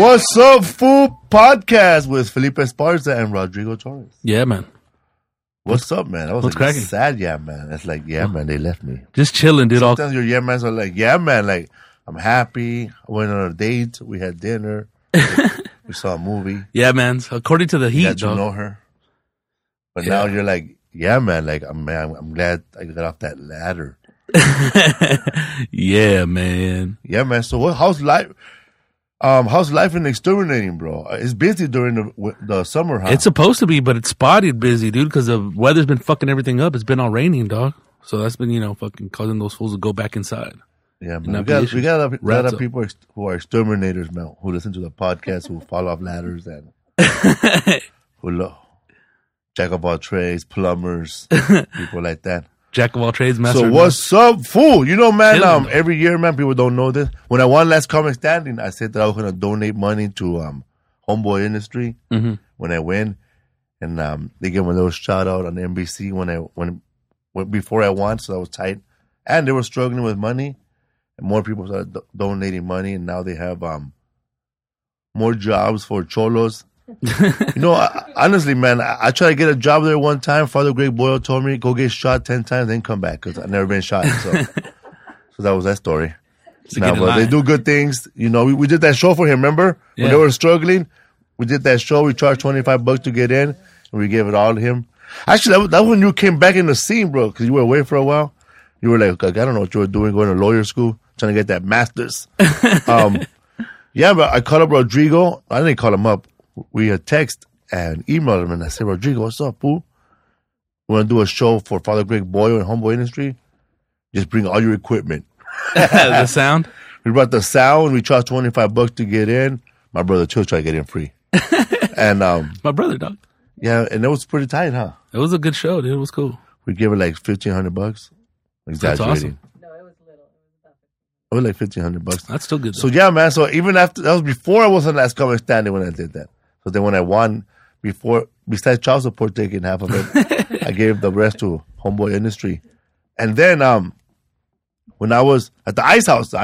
What's up, Food Podcast with Felipe Esparza and Rodrigo Torres. Yeah, man. What's up, man? I was What's like cracking? sad, yeah, man. It's like, yeah, man, they left me. Just chilling, dude. Sometimes your yeah mans are like, yeah, man, like, I'm happy. I went on a date. We had dinner. We saw a movie. Yeah, man. According to the You heat, got to dog. know her. But Yeah. now you're like, yeah, man, like, I'm glad I got off that ladder. Yeah, man. Yeah, man. So how's life? How's life in exterminating, bro? It's busy during the summer, huh? It's supposed to be, but it's spotted busy, dude, because the weather's been fucking everything up. It's been all raining, dog. So that's been, fucking causing those fools to go back inside. Yeah, man. Not We the issue. got a lot Rats of people who are exterminators, man, who listen to the podcast, who fall off ladders, and who jack of all trades, plumbers, people like that. Jack of all trades, master. So of what's up, fool? You know, man, Chilling. every year, man, people don't know this. When I won Last Comic Standing, I said that I was going to donate money to Homeboy Industry when I win. And they gave me a little shout out on NBC before I won, so I was tight. And they were struggling with money. And more people started donating money, and now they have more jobs for cholos. Honestly, man, I tried to get a job there one time. Father Greg Boyle told me, go get shot 10 times, then come back, because I've never been shot. So that was that story. Nah, but they do good things. We did that show for him, remember? Yeah. When they were struggling, we did that show. We charged $25 to get in, and we gave it all to him. Actually, that was when you came back in the scene, bro, because you were away for a while. You were like, I don't know what you were doing, going to lawyer school, trying to get that master's. Yeah, but I called up Rodrigo. I didn't call him up. We had text and emailed him, and I said, Rodrigo, what's up, fool? We want to do a show for Father Greg Boyle and Homeboy Industry. Just bring all your equipment. The sound? We brought the sound. We charged $25 to get in. My brother Chill tried to get in free. And My brother, dog. yeah, and it was pretty tight, huh? It was a good show, dude. It was cool. We gave it like $1,500. That's awesome. It was like $1,500. That's still good, though. So yeah, man. So even after that was before I was on Last Comic Standing when I did that. So then when I won, besides child support taking half of it, I gave the rest to Homeboy Industry. And then when I was at the Ice House,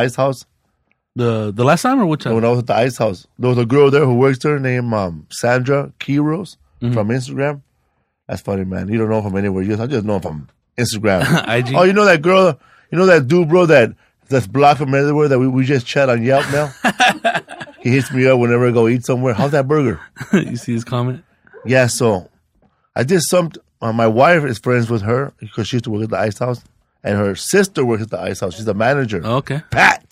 The last time or which time? when I was at the Ice House, there was a girl there who works there named Sandra Kiros from Instagram. That's funny, man. You don't know from anywhere. I just know from Instagram. IG? Oh, you know that girl? You know that dude, bro, that's blocked from everywhere that we just chat on Yelp now? He hits me up whenever I go eat somewhere. How's that burger? You see his comment? Yeah, so I did my wife is friends with her because she used to work at the Ice House, and her sister works at the Ice House. She's the manager. Oh, okay. Pat.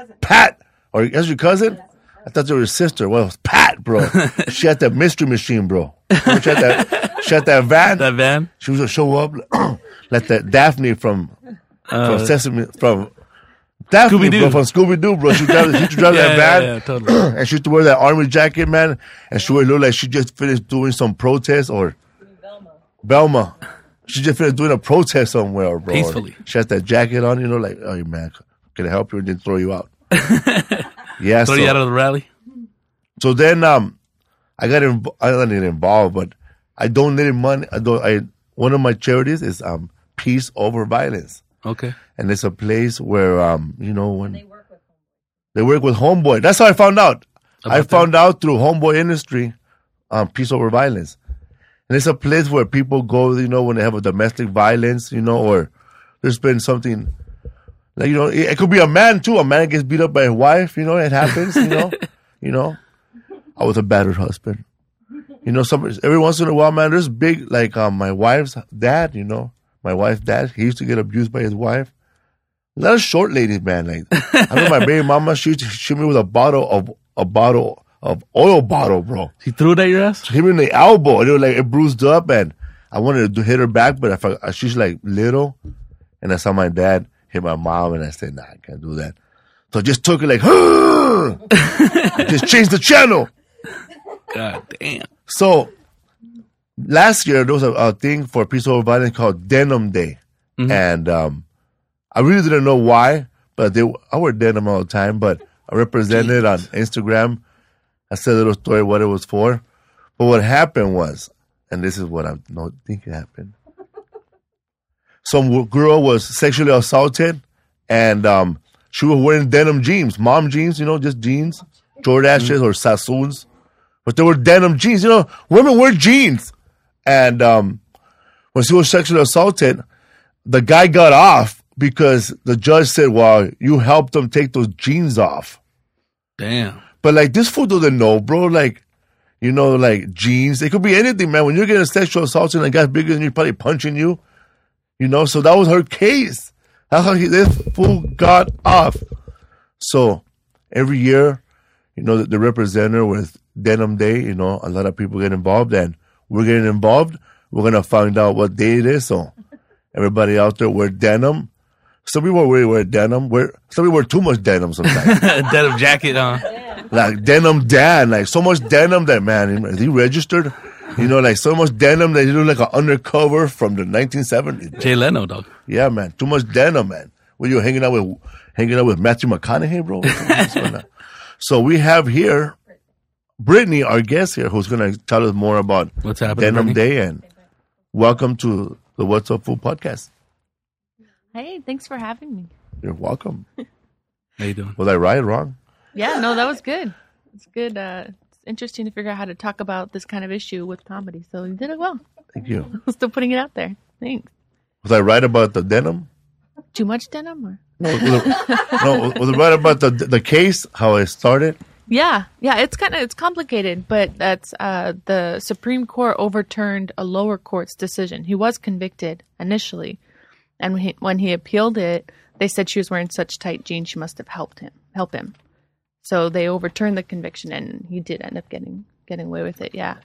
Or is your cousin? I thought you were your sister. Well, it was Pat, bro. She had that mystery machine, bro. She had that van. That van? She was to show up like that Daphne from Sesame, from Daphne, Scooby-Doo. bro, from Scooby-Doo, bro. She used to drive that van. Yeah, totally. And she used to wear that army jacket, man. And she would look like she just finished doing some protest or Belma. She just finished doing a protest somewhere, bro. Peacefully. She has that jacket on, like, oh, man, can I help you? And then throw you out. Yeah, Throw you out of the rally? so then I got I didn't get involved, but I donated money. One of my charities is Peace Over Violence. Okay. And it's a place where, when they work with Homeboy. That's how I found out. I found out through Homeboy Industry, Peace Over Violence. And it's a place where people go, when they have a domestic violence, or there's been something, like, it could be a man too. A man gets beat up by his wife, it happens, I was a battered husband. Every once in a while, man, there's big, like my wife's dad, my wife's dad, he used to get abused by his wife. A lot of short ladies, man. Like, I know my baby mama, she used to shoot me with a bottle of oil bottle, bro. He threw it at your ass? She hit me in the elbow. It bruised up, and I wanted to hit her back, but she's like little, and I saw my dad hit my mom, and I said, nah, I can't do that. So I just took it like, just changed the channel. God damn. So last year, there was a thing for Peace Over Violence called Denim Day. And I really didn't know why, but I wear denim all the time, but I represented it on Instagram. I said a little story what it was for. But what happened was, and this is what I don't think happened, some girl was sexually assaulted, and she was wearing denim jeans, mom jeans, just jeans, Jordashes or Sassoons, but they were denim jeans. You know, women wear jeans. And when she was sexually assaulted, the guy got off because the judge said, well, you helped him take those jeans off. Damn. But, like, this fool doesn't know, bro. Like, you know, like, jeans. It could be anything, man. When you're getting sexual assault and a guy's bigger than you, probably punching you. You know, so that was her case. That's how this fool got off. So, every year, you know, they represent her with Denim Day. You know, a lot of people get involved, and we're getting involved. We're going to find out what day it is. So, everybody out there wear denim. Some people really wear denim. Some people wear too much denim sometimes. Denim jacket, huh? Like Denim Dan, like so much denim that, man, is he registered? You know, like so much denim that he look like an undercover from the 1970s. Jay Leno, dog. Yeah, man, too much denim, man. Were you hanging out with Matthew McConaughey, bro? So we have here Brittany, our guest here, who's going to tell us more about what's happening, Denim Brittany? Day, and welcome to the What's Up Food podcast. Hey, thanks for having me. You're welcome. How you doing? Was I right or wrong? Yeah, no, that was good. It's good. It's interesting to figure out how to talk about this kind of issue with comedy. So you did it well. Thank you. Still putting it out there. Thanks. Was I right about the denim? Too much denim? Or? No, was it right about the case, how it started? Yeah, it's complicated, but that's the Supreme Court overturned a lower court's decision. He was convicted initially, and when he appealed it, they said she was wearing such tight jeans she must have helped him. So they overturned the conviction, and he did end up getting away with it. Yeah.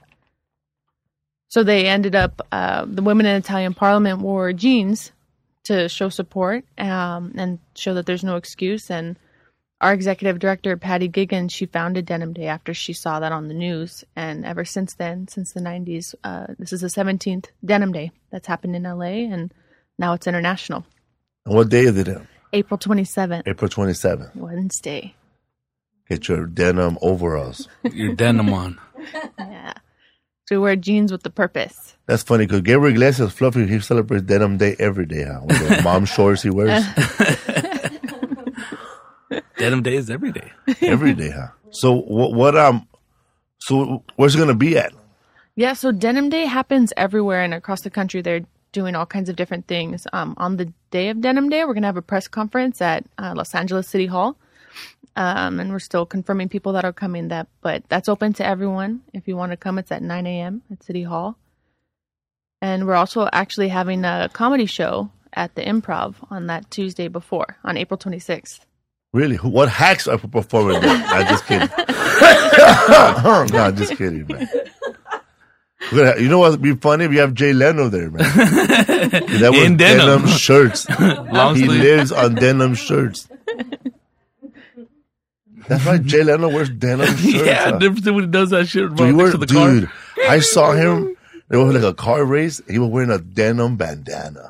So they ended up the women in Italian Parliament wore jeans to show support and show that there's no excuse. And our executive director, Patty Giggins, she founded Denim Day after she saw that on the news. And ever since then, since the 90s, this is the 17th Denim Day that's happened in LA, and now it's international. And what day is it in? April 27th. April 27th. Wednesday. Get your denim overalls. Your denim on. Yeah. So we wear jeans with the purpose. That's funny because Gabriel Iglesias, Fluffy, he celebrates Denim Day every day, huh? With the mom shorts he wears. Denim Day is every day. Every day, huh? So so where's it going to be at? Yeah, so Denim Day happens everywhere and across the country. They're doing all kinds of different things. On the day of Denim Day, we're going to have a press conference at Los Angeles City Hall. And we're still confirming people that are coming, but that's open to everyone. If you want to come, it's at 9 a.m. at City Hall. And we're also actually having a comedy show at the Improv on that Tuesday before, on April 26th. Really? What hacks are performing there? I'm just kidding. No, I'm just kidding, man. You know what would be funny if you have Jay Leno there, man. That was in denim shirts. Long He sleeve. lives on denim shirts. That's right. Jay Leno wears denim shirts. Yeah, huh? different when he does that shit Dude, next to the car. dude, I saw him. It was like a car race. He was wearing a denim bandana.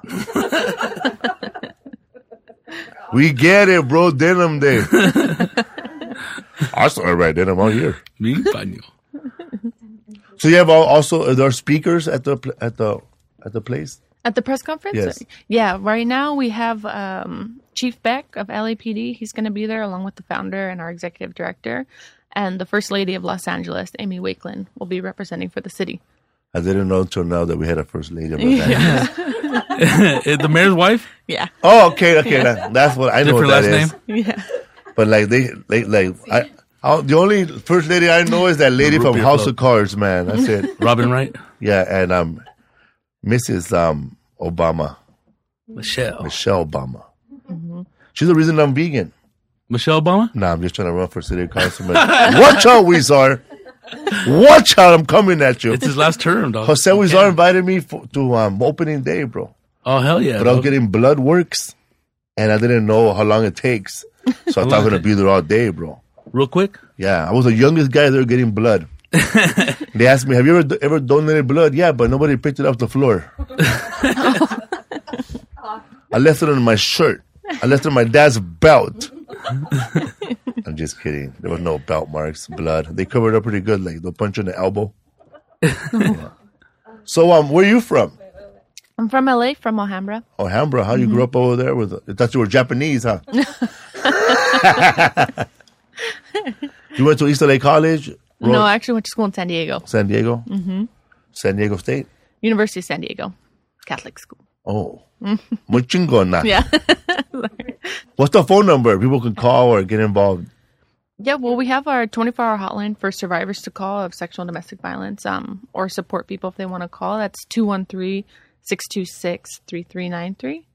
We get it, bro. Denim Day. I saw everybody denim out here. Me, paño. So you have also there are speakers at the place. At the press conference? Yes. Yeah, right now we have Chief Beck of LAPD. He's going to be there along with the founder and our executive director. And the First Lady of Los Angeles, Amy Wakeland, will be representing for the city. I didn't know until now that we had a First Lady of Los Angeles. The mayor's wife? Yeah. Oh, okay. That's what I know. Different What that last is. name? Yeah. But like the only First Lady I know is that lady from Root beer House club. of Cards, man. That's it. Robin Wright? Yeah, and Mrs. Obama, Michelle Obama. She's the reason I'm vegan. Michelle Obama? Nah, I'm just trying to run for city councilman. Watch out, Weezar. Watch out, I'm coming at you. It's his last term, dog. Jose Weezar invited me to opening day, bro. Oh, hell yeah. But I was dog. getting blood works, and I didn't know how long it takes. So I thought I was going to be there all day, bro. Real quick? Yeah, I was the youngest guy there getting blood. They asked me, have you ever donated blood? Yeah, but nobody picked it off the floor. I left it on my shirt. I left it on my dad's belt. I'm just kidding. There was no belt marks, blood. They covered up pretty good. Like, they'll punch you in the elbow. Yeah. So, where are you from? I'm from LA, from Alhambra. Alhambra. How you grew up over there? I thought you were Japanese, huh? You went to East LA College? No, I actually went to school in San Diego. San Diego? Mm-hmm. San Diego State? University of San Diego. Catholic school. Oh. Muy chingona. Yeah. What's the phone number people can call or get involved? Yeah, well, we have our 24-hour hotline for survivors to call of sexual and domestic violence, or support people if they want to call. That's 213-626-3393.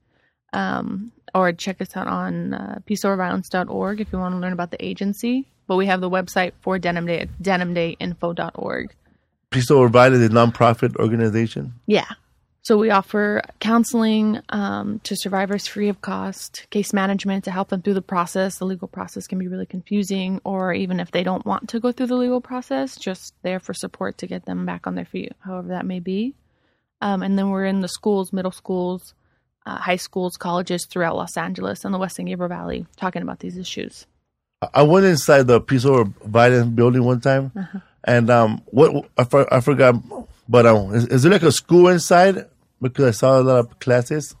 Or check us out on peaceoverviolence.org if you want to learn about the agency. But we have the website for Denim Day at denimdayinfo.org. Peace Over Violence is a nonprofit organization? Yeah. So we offer counseling to survivors free of cost, case management to help them through the process. The legal process can be really confusing, or even if they don't want to go through the legal process, just there for support to get them back on their feet, however that may be. And then we're in the schools, middle schools, high schools, colleges throughout Los Angeles and the West San Gabriel Valley talking about these issues. I went inside the Peace Over Violence building one time, and what I forgot, but is there like a school inside? Because I saw a lot of classes.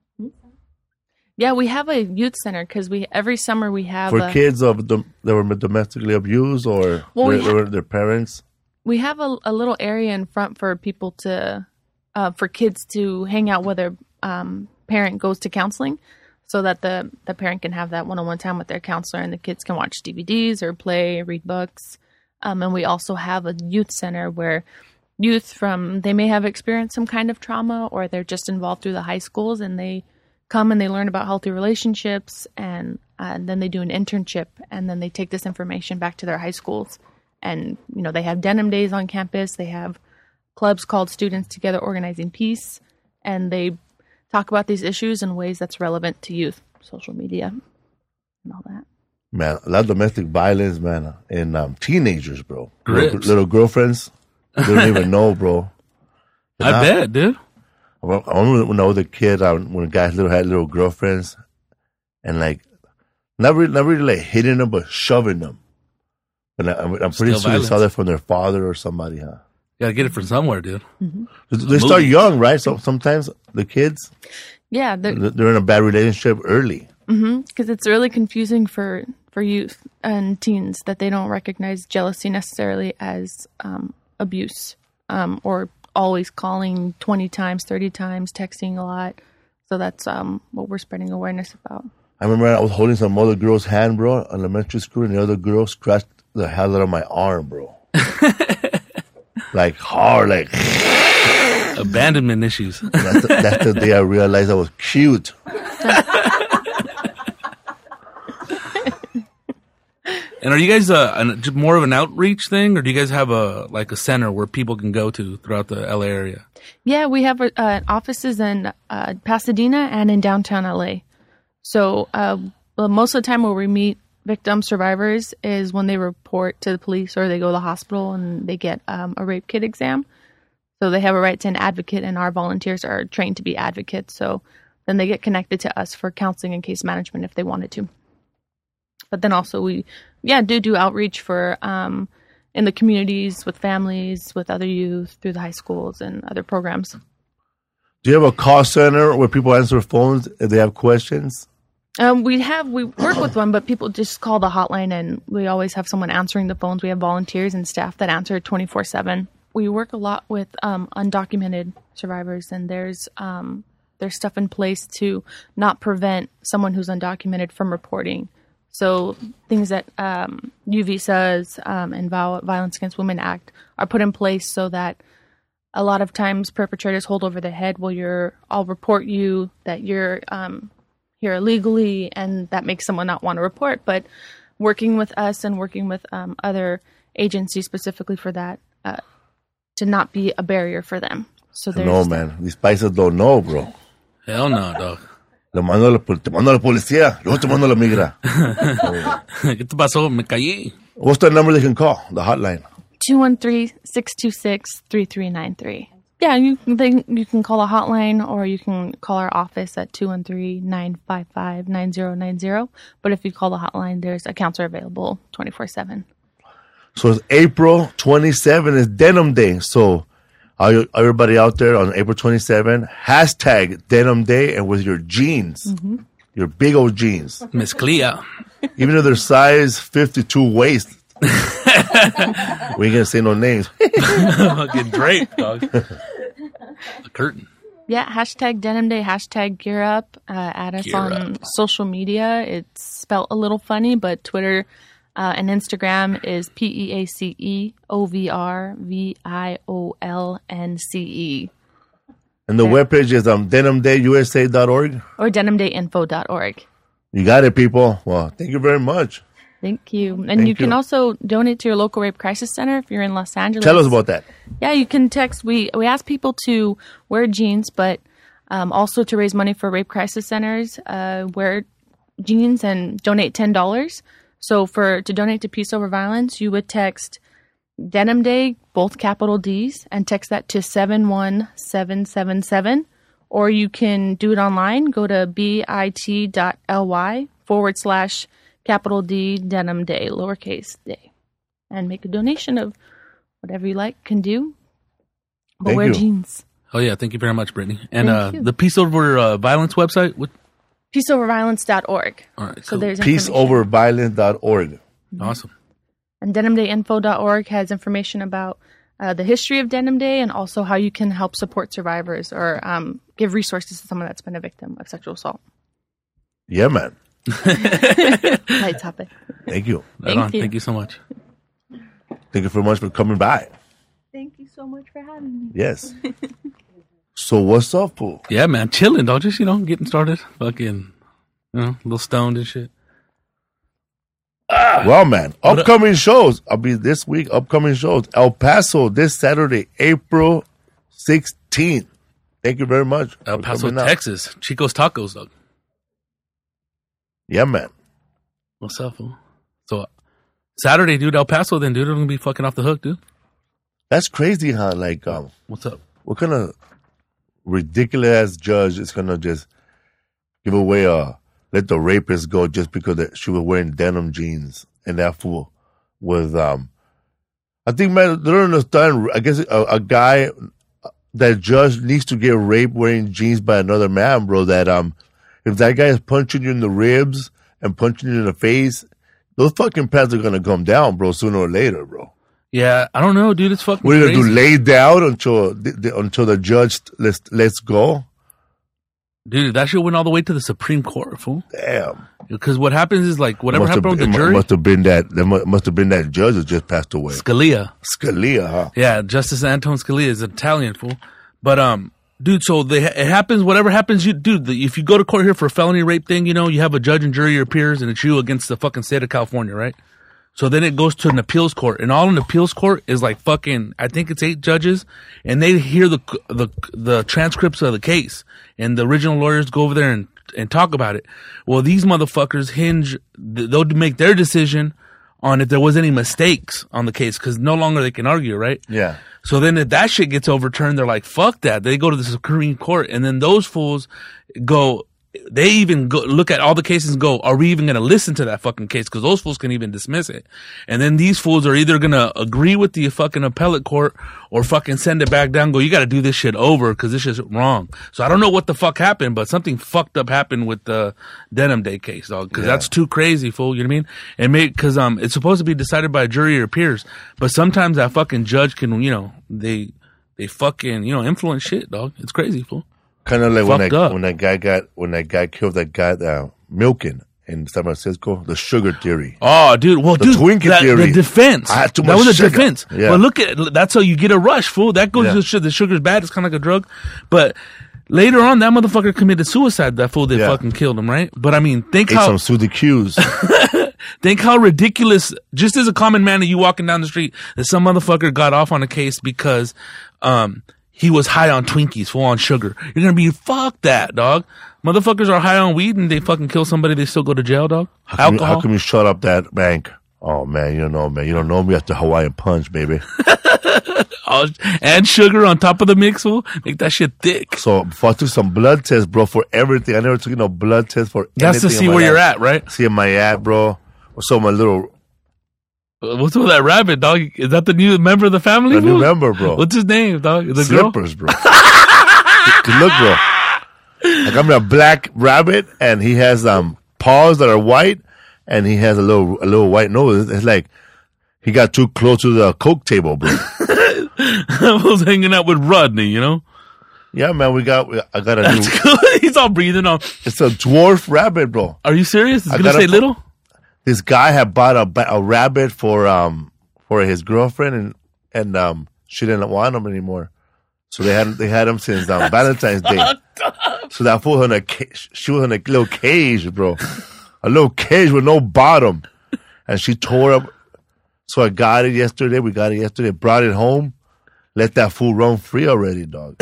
Yeah, we have a youth center because every summer we have for kids that were domestically abused or their parents. We have a little area in front for people to for kids to hang out with their parent goes to counseling, so that the parent can have that one-on-one time with their counselor, and the kids can watch DVDs or play, read books. And we also have a youth center where youth they may have experienced some kind of trauma, or they're just involved through the high schools, and they come and they learn about healthy relationships, and then they do an internship, and then they take this information back to their high schools. And, they have denim days on campus. They have clubs called Students Together Organizing Peace, and they talk about these issues in ways that's relevant to youth, social media, and all that. Man, a lot of domestic violence, man, and teenagers, bro. Little girlfriends. They don't even know, bro. I bet, dude. I remember when I was a kid, when guys had little girlfriends, and not really like hitting them, but shoving them. But I'm pretty sure they saw that from their father or somebody, huh? You gotta get it from somewhere, dude. Mm-hmm. They start young, right? So sometimes the kids, yeah, they're in a bad relationship early. Because it's really confusing for youth and teens that they don't recognize jealousy necessarily as abuse, or always calling 20 times, 30 times, texting a lot. So that's what we're spreading awareness about. I remember I was holding some other girl's hand, bro, in elementary school, and the other girl scratched the hell out of my arm, bro. Like hard, like abandonment issues. That's the day I realized I was cute. And are you guys more of an outreach thing, or do you guys have a center where people can go to throughout the LA area? Yeah, we have offices in Pasadena and in downtown LA. So most of the time where we meet victim survivors is when they report to the police or they go to the hospital and they get a rape kit exam. So they have a right to an advocate, and our volunteers are trained to be advocates. So then they get connected to us for counseling and case management if they wanted to. But then also we do outreach for in the communities, with families, with other youth, through the high schools and other programs. Do you have a call center where people answer phones if they have questions? We work with one, but people just call the hotline, and we always have someone answering the phones. We have volunteers and staff that answer 24/7. We work a lot with undocumented survivors, and there's stuff in place to not prevent someone who's undocumented from reporting. So things that U visas and Violence Against Women Act are put in place so that a lot of times perpetrators hold over their head, I'll report you that you're here illegally, and that makes someone not want to report. But working with us and working with other agencies specifically for that, to not be a barrier for them. So no, man. These paisas don't know, bro. Hell no, dog. Te mando a la policía, luego te mando a la migra. ¿Qué te pasó? Me caí. What's the number they can call, the hotline? 213-626-3393. Yeah, you can call the hotline, or you can call our office at 213-955-9090. But if you call the hotline, there's a counselor available 24/7. So it's April 27 is Denim Day. So everybody out there on April 27, hashtag Denim Day, and with your jeans, your big old jeans. Mezclilla. Even if they're size 52 waist, We ain't gonna say no names. Fucking Drake, dog. The curtain. Yeah, hashtag Denim Day, hashtag Gear Up. Add us Gear on up. social media. It's spelled a little funny, but Twitter and Instagram is PeaceOverViolence. And the webpage is denimdayusa.org. Or denimdayinfo.org. You got it, people. Well, thank you very much. Thank you. And Thank you can you. also donate to your local rape crisis center if you're in Los Angeles. Tell us about that. Yeah, you can text. We ask people to wear jeans, but also to raise money for rape crisis centers, wear jeans and donate $10. So to donate to Peace Over Violence, you would text Denim Day, both capital D's, and text that to 71777. Or you can do it online. Go to bit.ly/capital D Denim Day, lowercase day, and make a donation of whatever you like, can do. But Thank wear you. jeans. Oh yeah, thank you very much, Brittany. And Thank you. the Peace Over Violence website. What? PeaceOverViolence.org. All right, So cool. there's information. Peaceoverviolence.org. Awesome. And denimdayinfo.org has information about the history of Denim Day and also how you can help support survivors or give resources to someone that's been a victim of sexual assault. Yeah, man. Light topic. Thank you. Right Thank on. you. Thank you so much. Thank you very much for coming by. Thank you so much for having me. Yes. So what's up, fool? Yeah, man, chilling, dog. Just getting started. Fucking, a little stoned and shit. Well, man, upcoming shows. I'll be this week. Upcoming shows. El Paso this Saturday, April 16th. Thank you very much. El for Paso, coming out. Texas. Chico's Tacos, dog. Yeah, man. What's up, fool? So Saturday, dude, El Paso. Then, dude, I'm gonna be fucking off the hook, dude. That's crazy, huh? Like, What's up? what kind of ridiculous ass judge is gonna just give away let the rapist go just because she was wearing denim jeans and that fool was I think, man, they don't understand. I guess a guy that judge needs to get raped wearing jeans by another man, bro. That if that guy is punching you in the ribs and punching you in the face, those fucking pants are gonna come down, bro, sooner or later, bro. Yeah, I don't know, dude. It's fucking We're crazy. gonna do lay down until the judge lets go. Dude, that shit went all the way to the Supreme Court, fool. Damn. Because what happens is, like, whatever happened with the jury, Must have been that judge that just passed away. Scalia. Scalia, huh? Yeah, Justice Anton Scalia is Italian, fool. But, dude, so it happens, whatever happens, if you go to court here for a felony rape thing, you have a judge and jury or peers, and it's you against the fucking state of California, right? So then it goes to an appeals court, and all an appeals court is like fucking, I think it's 8 judges, and they hear the transcripts of the case, and the original lawyers go over there and talk about it. Well, these motherfuckers they'll make their decision on if there was any mistakes on the case, because no longer they can argue, right? Yeah. So then if that shit gets overturned, they're like, fuck that. They go to the Supreme Court, and then those fools they even look at all the cases and go, are we even going to listen to that fucking case? Because those fools can even dismiss it. And then these fools are either going to agree with the fucking appellate court or fucking send it back down and go, you got to do this shit over because this shit's wrong. So I don't know what the fuck happened, but something fucked up happened with the Denim Day case, dog. Because that's too crazy, fool. You know what I mean? Because it's supposed to be decided by a jury or peers, but sometimes that fucking judge can, they fucking, influence shit, dog. It's crazy, fool. Kind of like Fucked up. when that guy killed that guy milking in San Francisco, the sugar theory. Oh, dude. Well, The dude, Twinkie theory. the defense. I had too That much was a sugar. defense. Yeah. But look that's how you get a rush, fool. That goes Yeah. to the sugar's bad. It's kind of like a drug. But later on, that motherfucker committed suicide. That fool that Yeah. fucking killed him, right? But I mean, think Ate how some Sue the Q's. think how ridiculous. Just as a common man, you walking down the street, that some motherfucker got off on a case because he was high on Twinkies, full on sugar. You're gonna be fuck that, dog. Motherfuckers are high on weed and they fucking kill somebody. They still go to jail, dog. How come you shut up that bank? Oh man, you don't know, man. You don't know me after Hawaiian Punch, baby. Oh, and sugar on top of the mix, fool. Make that shit thick. So before I took some blood tests, bro, for everything. I never took no blood test for That's to anything see in my where you're life. at, right? See my at, bro. So my little What's with that rabbit, dog? Is that the new member of the family? the new fool? member, bro. What's his name, dog? The girl? Slippers, bro. Dude, look, bro. I got me a black rabbit, and he has paws that are white, and he has a little white nose. It's like He got too close to the Coke table, bro. I was hanging out with Rodney, you know? Yeah, man, I got a That's new, good. He's all breathing on. it's a dwarf rabbit, bro. Are you serious? It's I going to gotta say little? This guy had bought a rabbit for his girlfriend, and she didn't want him anymore. So they had him since Valentine's Day. So that fool in she was in a little cage, bro. A little cage with no bottom. And she tore up. So I got it yesterday. We got it yesterday. Brought it home. Let that fool run free already, dog.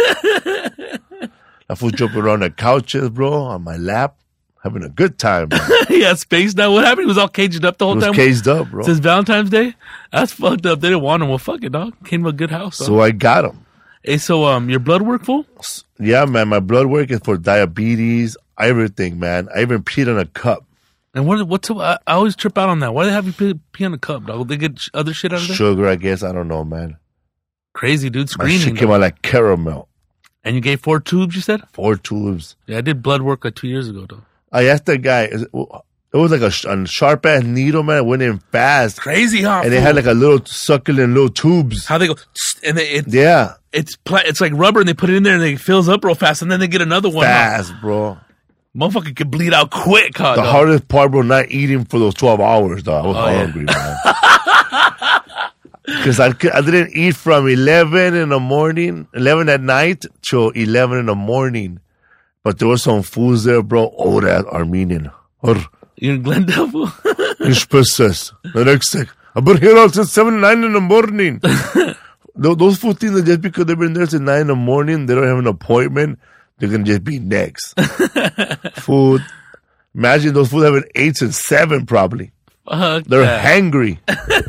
That fool jumping around the couches, bro, on my lap. Having a good time, bro. He had space now. What happened? He was all caged up the whole He was time? caged up, bro. Since Valentine's Day? That's fucked up. They didn't want him. Well, fuck it, dog. Came to a good house, dog. So I got him. Hey, so your blood work full? Yeah, man. My blood work is for diabetes, everything, man. I even peed in a cup. And what's I always trip out on that. Why do they have you pee on a cup, dog? They get other shit out of there? Sugar, I guess. I don't know, man. Crazy, dude. My Screening. shit came out like caramel. And you gave 4 tubes, you said? 4 tubes. Yeah, I did blood work like 2 years ago, though. I asked that guy. It was like a sharp ass needle, man. It went in fast. Crazy, huh? And they had like a little succulent little tubes. How they go, and Yeah. it's like rubber, and they put it in there, and it fills up real fast, and then they get another one. Fast, bro. Motherfucker can bleed out quick, huh? The dog? hardest part, bro, not eating for those 12 hours, dog. I was hungry, man. Because I didn't eat from 11 at night till 11 in the morning. But there was some foods there, bro. Oh, that Armenian. You're in Glendale? Ishpasses. The next thing. I've been here since 7, 9 in the morning. Those food things, just because they've been there since 9 in the morning, they don't have an appointment, they're going to just be next. Food. Imagine those food having 8 since 7 probably. Fuck They're that. hangry.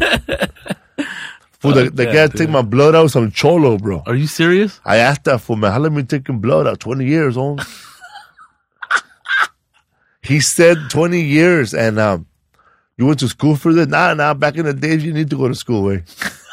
Food, they got to take my blood out, some cholo, bro. Are you serious? I asked that fool, man, how long been taking blood out? 20 years, on. He said 20 years, and you went to school for this? Nah, back in the days, you need to go to school, eh?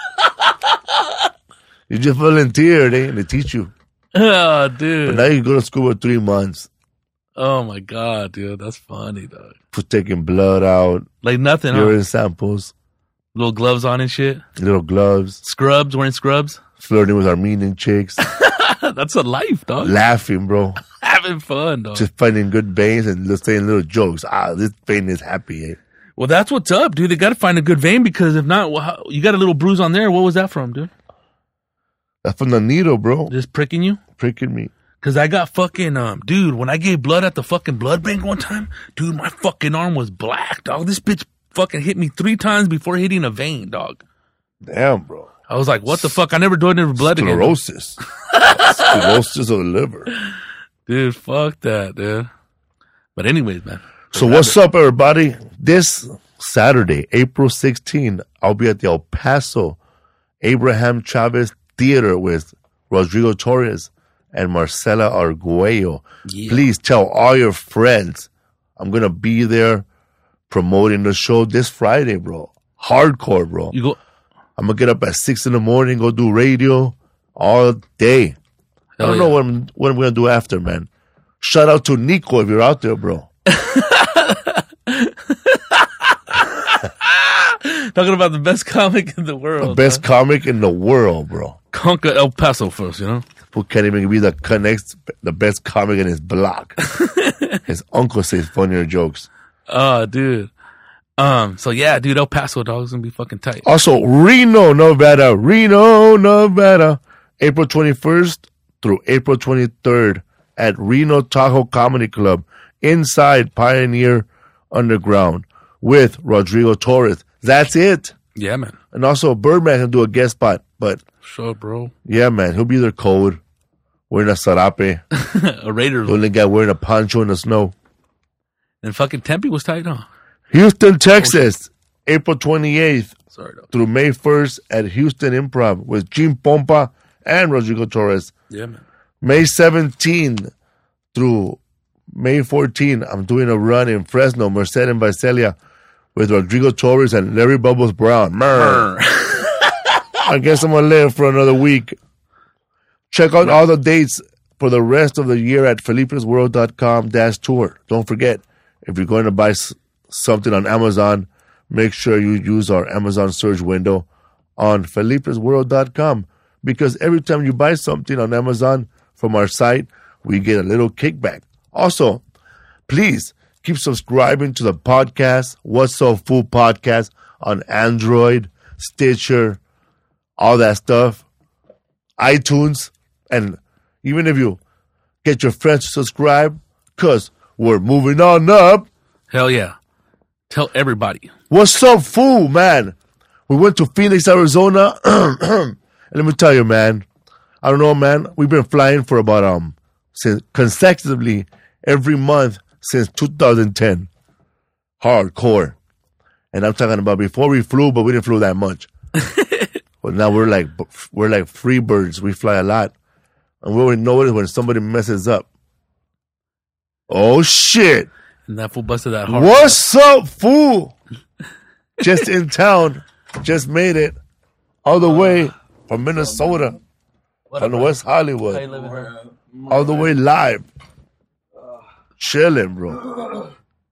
You just volunteered, eh? And they teach you. Oh, dude. But now you go to school for 3 months Oh, my God, dude. That's funny, dog. for taking blood out, Like nothing, huh? urine samples, Little gloves on and shit. little gloves, Scrubs, wearing scrubs. flirting with Armenian chicks, That's a life, dog. laughing, bro. Having fun, dog. Just finding good veins and just saying little jokes. This vein is happy, eh? Well, that's what's up, dude. They got to find a good vein because if not, you got a little bruise on there. What was that from, dude? That's from the needle, bro. Just pricking you? Pricking me. Cause I got fucking, dude, when I gave blood at the fucking blood bank one time, dude, my fucking arm was black, dog. This bitch fucking hit me 3 times before hitting a vein, dog. Damn, bro. I was like, what the fuck? I never donated blood again. Sclerosis. Sclerosis of the liver. Dude, fuck that, dude. But anyways, man. So what's up, everybody? This Saturday, April 16, I'll be at the El Paso Abraham Chavez Theater with Rodrigo Torres and Marcela Arguello. Yeah. Please tell all your friends. I'm going to be there promoting the show this Friday, bro. Hardcore, bro. You go, I'm going to get up at 6 in the morning, go do radio all day. I don't know what I'm going to do after, man. Shout out to Nico if you're out there, bro. Talking about the best comic in the world. The best comic in the world, bro. Conquer El Paso first, you know? Who can't even be the best comic in his block. His uncle says funnier jokes. Oh, dude. So yeah, dude, El Paso, dog's gonna be fucking tight. Also, Reno, Nevada. April 21st through April 23rd at Reno Tahoe Comedy Club inside Pioneer Underground with Rodrigo Torres. That's it. Yeah, man. And also, Birdman can do a guest spot. But Sure, bro. yeah, man, he'll be their code. Wearing a sarape. A Raiders. The only guy wearing a poncho in the snow. And fucking Tempe was tight, huh? Houston, Texas, April 28th Sorry, dog. through May 1st at Houston Improv with Gene Pompa and Rodrigo Torres. Yeah, man. May 17th through May 14th, I'm doing a run in Fresno, Merced and Visalia with Rodrigo Torres and Larry Bubbles Brown. I guess I'm going to live for another week. Check out all the dates for the rest of the year at Felipe'sWorld.com/tour. Don't forget, if you're going to buy something on Amazon, make sure you use our Amazon search window on Felipe'sWorld.com, because every time you buy something on Amazon from our site, we get a little kickback. Also, please keep subscribing to the podcast, What's So Fool Podcast, on Android, Stitcher, all that stuff, iTunes, and even if you get your friends to subscribe, because we're moving on up. Hell yeah. Tell everybody. What's up, fool, man? We went to Phoenix, Arizona. And let me tell you, man. I don't know, man. We've been flying for about since consecutively every month since 2010. Hardcore. And I'm talking about before we flew, but we didn't flew that much. But now we're like free birds. We fly a lot. And we already notice when somebody messes up. Oh, shit. And that fool busted that hard. What's up, fool? Just in town. Just made it. All the way from Minnesota. From the West Hollywood. All the way live. Chilling, bro.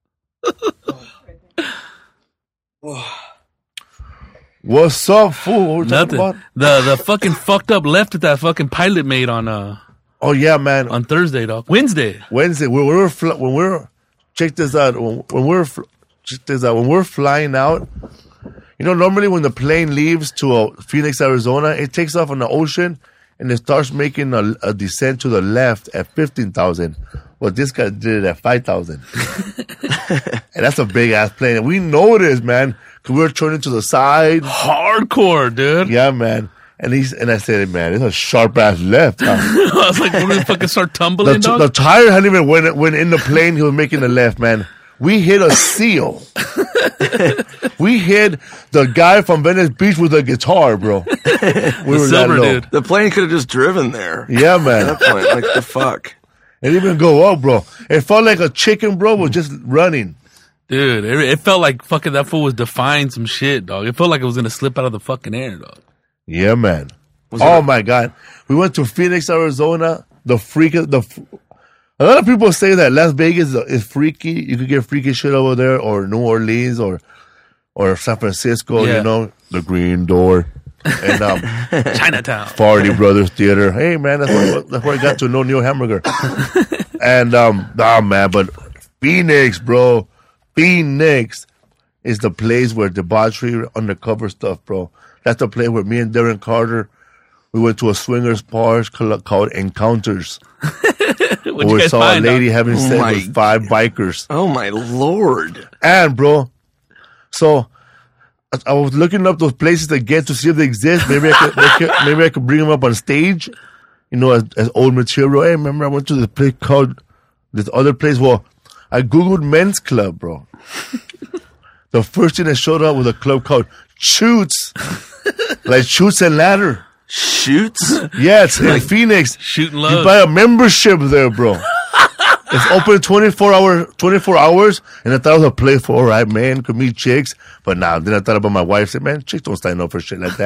What's up, fool? What Nothing. The fucking fucked up left that that fucking pilot made on Oh yeah, man. on Thursday, dog. Wednesday. When we're check this out. When we're flying out, you know, normally when the plane leaves to Phoenix, Arizona, it takes off on the ocean and it starts making a descent to the left at 15,000. Well, this guy did it at 5,000. And that's a big ass plane. And we noticed, man, because we were turning to the side. Hardcore, dude. Yeah, man. And I said, man, it's a sharp ass left. Huh? I was like, we're gonna fucking start tumbling, dog. The tire hadn't even went in the plane. He was making the left, man. We hit a seal. We hit the guy from Venice Beach with a guitar, bro. We were silver that low. dude. The plane could have just driven there. Yeah, At man. that point, like the fuck. It didn't even go up, bro. It felt like a chicken, bro, was just running. Dude, it felt like fucking that fool was defying some shit, dog. It felt like it was gonna slip out of the fucking air, dog. Yeah, man. My God. We went to Phoenix, Arizona. A lot of people say that Las Vegas is freaky. You could get freaky shit over there, or New Orleans, or San Francisco, Yeah. you know, the Green Door. And Chinatown. Farley Brothers Theater. Hey, man, that's where I got to know Neil Hamburger. And, man, but Phoenix, bro. Phoenix is the place where debauchery, undercover stuff, bro. That's the place where me and Darren Carter, we went to a swingers bar called Encounters. We saw a lady having sex with 5 bikers. Oh my lord. And, bro, so I was looking up those places again to see if they exist. Maybe I could bring them up on stage, you know, as old material. Hey, remember I went to this other place. Well, I Googled men's club, bro. The first thing that showed up was a club called Shoots. Like Shoots and Ladder. Shoots? Yeah, it's in Phoenix. Shooting You love. buy a membership there, bro. It's open 24 hours. And I thought it was a place for, all right, man, could meet chicks. But now, then I thought about my wife. Said, man, chicks don't sign up for shit like that.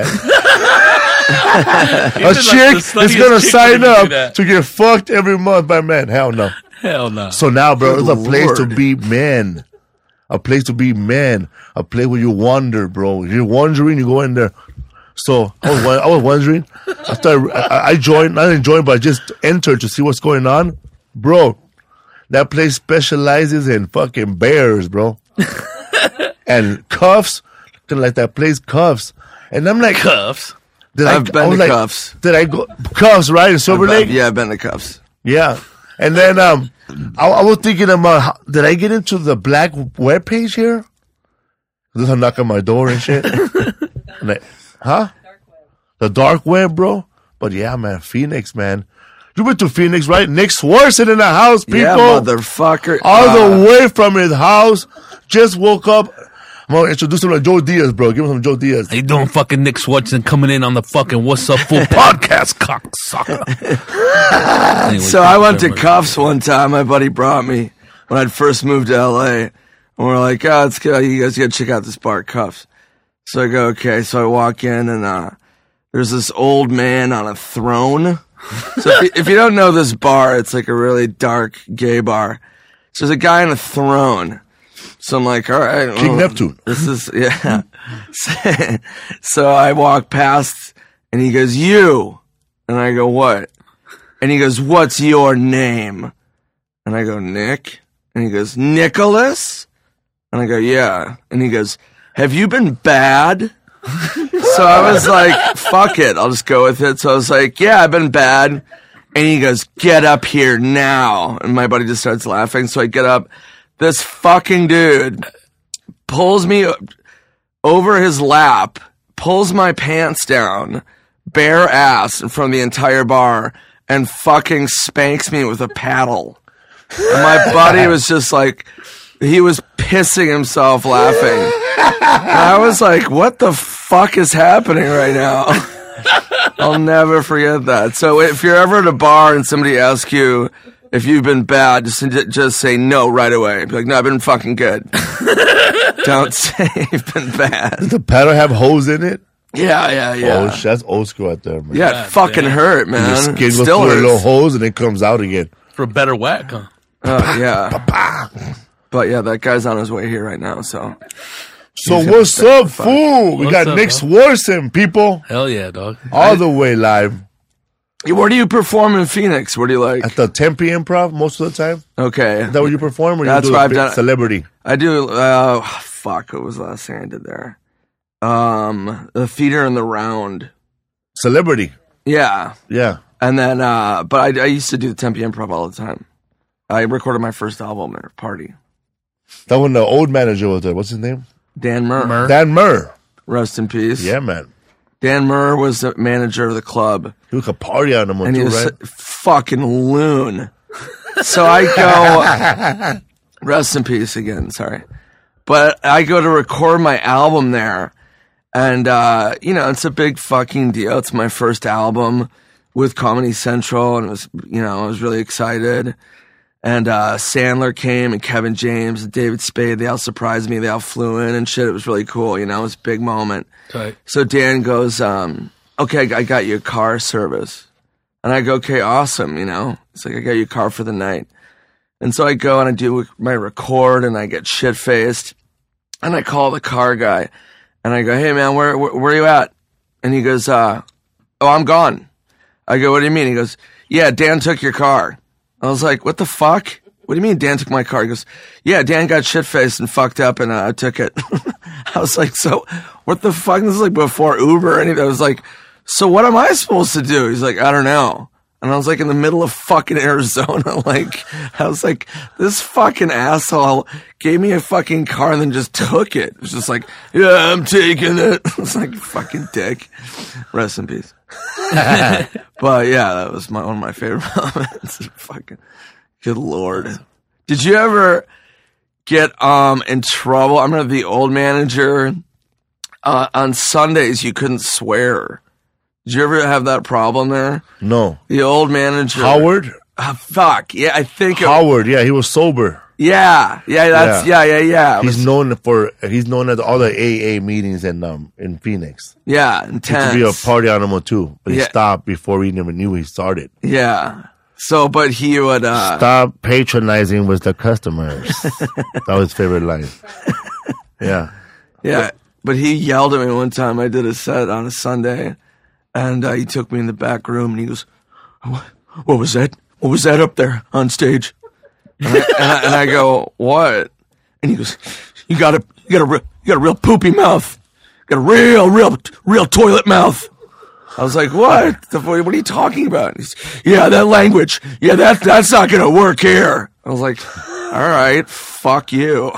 A chick is going to sign up to get fucked every month by men. Hell no. Hell no. So now, bro, it's a place to Lord. be men. A place to be men. A place where you wander, bro. If you're wandering, you go in there. So I was wondering. I joined. I didn't join, but I just entered to see what's going on, bro. That place specializes in fucking bears, bro, and cuffs. Kind of like that place, cuffs. And I'm like, Cuffs. I've been to Cuffs. Did I go Cuffs? Right in Silver Lake. Yeah, I've been to Cuffs. Yeah. And then I was thinking about did I get into the black webpage here? There's a knock on my door and shit. And huh? The dark web, bro. But yeah, man, Phoenix, man. You went to Phoenix, right? Nick Swartzen in the house, people. Yeah, motherfucker. All the way from his house. Just woke up. I'm gonna introduce him to Joe Diaz, bro. Give him some Joe Diaz. How you doing, fucking Nick Swartzen coming in on the fucking What's Up Fool podcast, cocksucker. Anyway, So I went to Cuffs one time. My buddy brought me when I'd first moved to LA. And we're like, oh, it's good. You guys gotta check out this bar, Cuffs. So I go, okay. So I walk in and there's this old man on a throne. So if you don't know this bar, it's like a really dark gay bar. So there's a guy on a throne. So I'm like, all right. King Neptune. This is, yeah. So I walk past and he goes, you. And I go, what? And he goes, what's your name? And I go, Nick. And he goes, Nicholas? And I go, yeah. And he goes, have you been bad? So I was like, fuck it. I'll just go with it. So I was like, yeah, I've been bad. And he goes, get up here now. And my buddy just starts laughing. So I get up. This fucking dude pulls me over his lap, pulls my pants down, bare ass in front of the entire bar, and fucking spanks me with a paddle. And my buddy was just like, he was pissing himself laughing. And I was like, what the fuck is happening right now? I'll never forget that. So if you're ever at a bar and somebody asks you if you've been bad, just say no right away. Be like, no, I've been fucking good. Don't say you've been bad. Does the paddle have holes in it? Yeah. Oh, shit, that's old school out there, man. Yeah, it fucking hurt, man. Your skin It goes still through the hurts. little holes and it comes out again. For a better whack, huh? Oh, yeah. But yeah, that guy's on his way here right now, so. So He's what's gonna up, fool? We What's got up, Nick dog? Swarson, people. Hell yeah, dog. All the way live Where do you perform in Phoenix? Where do you like? at the Tempe Improv most of the time. Okay. Is that where you perform, or That's you do where a I've big done- celebrity? I do, fuck, what was the last thing I did there? The Theater in the Round. Celebrity. Yeah. Yeah. And then, but I used to do the Tempe Improv all the time. I recorded my first album there, Party. That one, the old manager was there. What's his name? Dan Murr. Dan Murr. Rest in peace. Yeah, man. Dan Murr was the manager of the club. He could party on them, And he too, was right? a fucking loon. So I go, rest in peace again, sorry. But I go to record my album there. And, it's a big fucking deal. It's my first album with Comedy Central. And it was, I was really excited. And Sandler came and Kevin James and David Spade. They all surprised me. They all flew in and shit. It was really cool. It was a big moment. Tight. So Dan goes, okay, I got you a car service. And I go, okay, awesome, It's like, I got you a car for the night. And so I go and I do my record and I get shit-faced. And I call the car guy. And I go, hey, man, where are you at? And he goes, oh, I'm gone. I go, what do you mean? He goes, yeah, Dan took your car. I was like, what the fuck? What do you mean Dan took my car? He goes, yeah, Dan got shit-faced and fucked up and I took it. I was like, so what the fuck? This is like before Uber or anything. I was like, so what am I supposed to do? He's like, I don't know. And I was like in the middle of fucking Arizona. I was like, this fucking asshole gave me a fucking car and then just took it. It was just like, yeah, I'm taking it. It's like, fucking dick. Rest in peace. But yeah, that was one of my favorite moments. Fucking good lord. Did you ever get in trouble? I remember the old manager on Sundays you couldn't swear. Did you ever have that problem there? No. The old manager Howard? Fuck. Yeah, I think Howard, yeah, he was sober. Yeah. He's known at all the AA meetings in Phoenix. Yeah, He intense. used to be a party animal too, but he Yeah. stopped before we even knew he started. Yeah. So, but he would Stop patronizing with the customers. That was his favorite line. Yeah. yeah. But he yelled at me one time. I did a set on a Sunday, and he took me in the back room, and he goes, "What was that? What was that up there on stage?" And I go, "What?" And he goes, "You got a real poopy mouth. Got a real toilet mouth." I was like, "What? What are you talking about?" He's, yeah, that language. Yeah, that's not gonna work here. I was like, "All right, fuck you."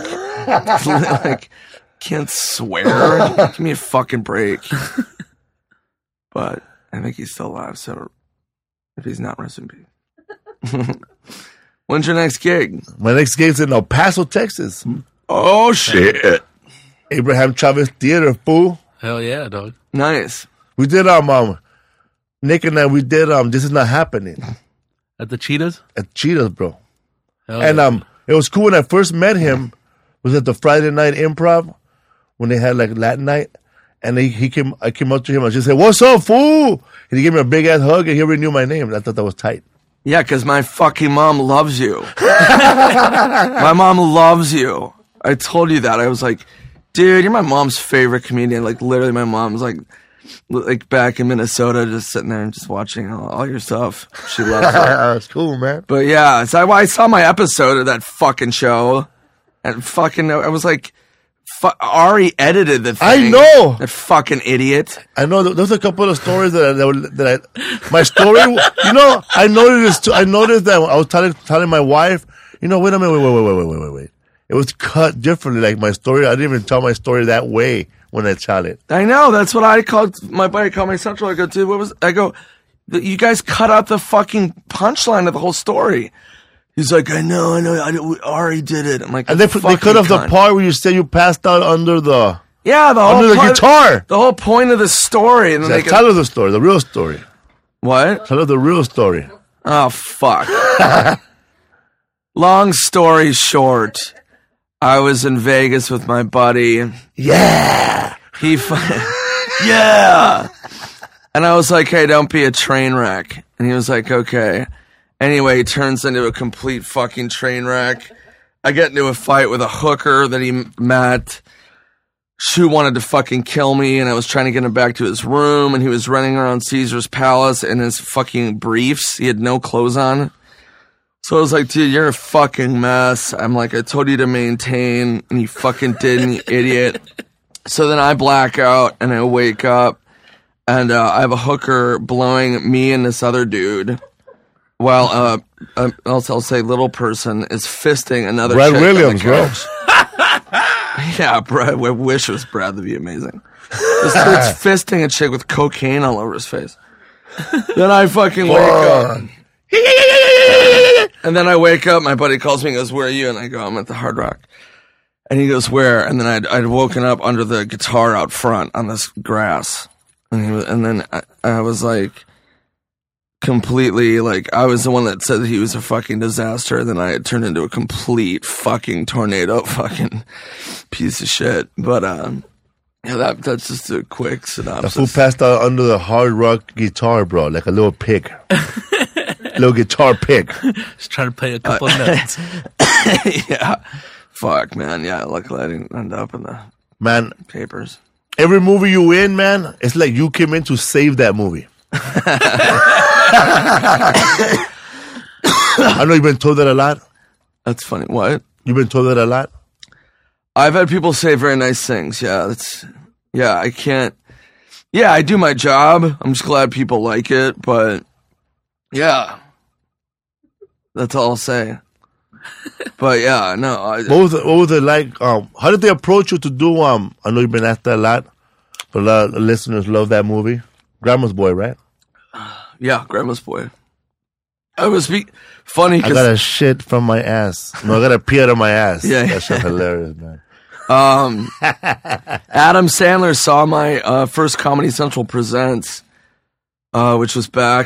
Like, can't swear. Give me a fucking break. But I think he's still alive. So if he's not, rest in peace. When's your next gig? My next gig's in El Paso, Texas. Oh shit! Abraham Chavez Theater, fool. Hell yeah, dog. Nice. We did Nick and I, we did This Is Not Happening At the Cheetahs? at Cheetahs, bro. Hell And yeah. it was cool when I first met him. Was at the Friday night improv when they had like Latin night, and I came up to him. I just said, "What's up, fool?" And he gave me a big ass hug, and he already knew my name. I thought that was tight. Yeah, because my fucking mom loves you. My mom loves you. I told you that. I was like, dude, you're my mom's favorite comedian. Like, literally, my mom's like back in Minnesota, just sitting there and just watching all your stuff. She loves it. That's cool, man. But yeah, so I saw my episode of that fucking show, and fucking, I was like, Ari edited the thing. I know. That fucking idiot. I know. There's a couple of stories my story. I noticed that I was telling my wife. Wait a minute, wait. It was cut differently. Like my story, I didn't even tell my story that way when I tell it. I know. That's what I called my buddy. Comedy Central. I go, dude, I go, you guys cut out the fucking punchline of the whole story. He's like, I know. Ari did it. I'm like, and they cut off the part where you say you passed out under the the guitar. The whole point of the story. And then tell her the story, the real story. What? Tell her the real story. Oh fuck. Long story short, I was in Vegas with my buddy. Yeah. Yeah. And I was like, hey, don't be a train wreck. And he was like, okay. Anyway, he turns into a complete fucking train wreck. I get into a fight with a hooker that he met. She wanted to fucking kill me, and I was trying to get him back to his room, and he was running around Caesar's Palace in his fucking briefs. He had no clothes on. So I was like, dude, you're a fucking mess. I'm like, I told you to maintain, and you fucking didn't, you idiot. So then I black out, and I wake up, and I have a hooker blowing me and this other dude. While I'll say little person is fisting another Brad chick Williams, bro. Yeah, Brad. I wish it was Brad. That'd be amazing. This dude's fisting a chick with cocaine all over his face. Then I fucking wake up. And then I wake up. My buddy calls me and goes, "Where are you?" And I go, "I'm at the Hard Rock." And he goes, "Where?" And then I'd woken up under the guitar out front on this grass. And then I was like, completely, like, I was the one that said that he was a fucking disaster, and then I had turned into a complete fucking tornado fucking piece of shit. But yeah, that's just a quick synopsis. The fool passed out under the Hard Rock guitar, bro, like a little pig. Little guitar pig. Just trying to play a couple of notes. Yeah. Fuck, man. Yeah, luckily I didn't end up in the papers. Every movie you in, man, it's like you came in to save that movie. I know you've been told that a lot. That's funny. What? You've been told that a lot? I've had people say very nice things. Yeah, I can't. Yeah, I do my job. I'm just glad people like it, but yeah, that's all I'll say. But yeah, no. What was it like? How did they approach you to do? I know you've been asked that a lot, but a lot of listeners love that movie. Grandma's Boy, right? Yeah, Grandma's Boy. I was funny because I got a shit from my ass. No, I got a pee out of my ass. Yeah, that's hilarious, man. Adam Sandler saw my first Comedy Central Presents, which was back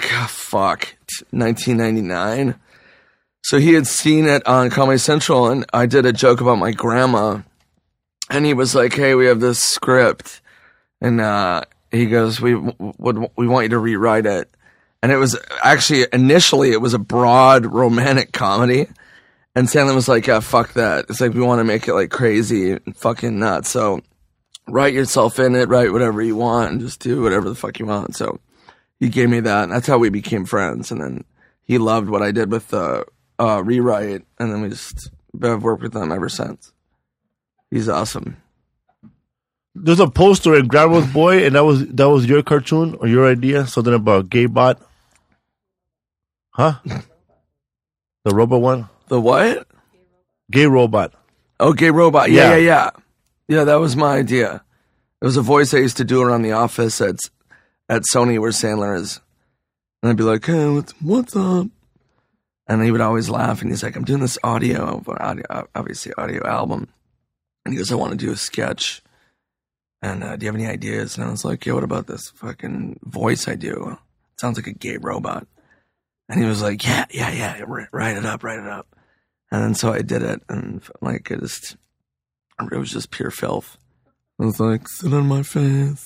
1999. So he had seen it on Comedy Central, and I did a joke about my grandma, and he was like, "Hey, we have this script," and he goes, "We want you to rewrite it." And it was actually, initially, it was a broad romantic comedy. And Sandler was like, yeah, fuck that. It's like, we want to make it like crazy and fucking nuts. So write yourself in it, write whatever you want, and just do whatever the fuck you want. So he gave me that, and that's how we became friends. And then he loved what I did with the rewrite, and then I've worked with him ever since. He's awesome. There's a poster in Grandma's Boy, and that was your cartoon or your idea? Something about gay bot? Huh? The robot one? The what? Gay robot. Oh, gay robot. Yeah. Yeah, that was my idea. It was a voice I used to do around the office at Sony where Sandler is. And I'd be like, hey, what's up? And he would always laugh, and he's like, I'm doing this audio album. And he goes, I want to do a sketch. And do you have any ideas? And I was like, yeah, what about this fucking voice I do? It sounds like a gay robot. And he was like, yeah, write it up. And then so I did it, and like it was just pure filth. I was like, sit on my face,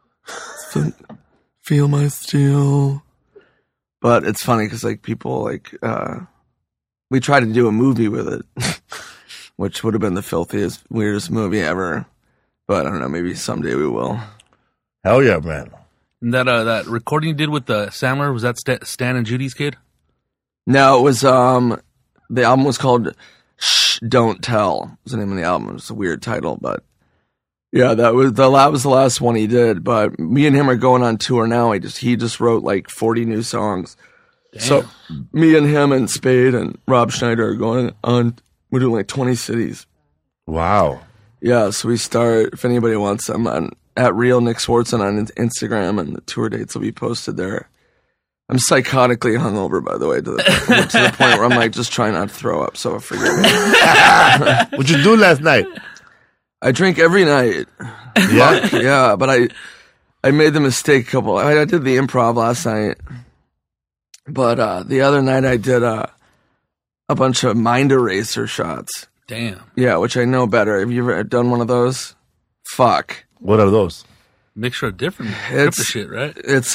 feel my steel. But it's funny because like people like we tried to do a movie with it, which would have been the filthiest, weirdest movie ever. But I don't know, maybe someday we will. Hell yeah, man. And that recording you did with the Sandler, was that Stan and Judy's kid? No, it was the album was called Shh, Don't Tell. Was the name of the album. It's a weird title, but yeah, that was the last one he did. But me and him are going on tour now. He just wrote like 40 new songs. Damn. So me and him and Spade and Rob Schneider are going on. We're doing like 20 cities. Wow. Yeah, so we start, if anybody wants them, at Real Nick Swartzen on Instagram, and the tour dates will be posted there. I'm psychotically hungover, by the way, to the point where I'm like just trying not to throw up, so forgive me. What'd you do last night? I drink every night. Yeah? Yeah, but I made the mistake I did the improv last night, but the other night I did a bunch of mind eraser shots. Damn. Yeah, which I know better. Have you ever done one of those? Fuck. What are those? Mixture of different shit, right? It's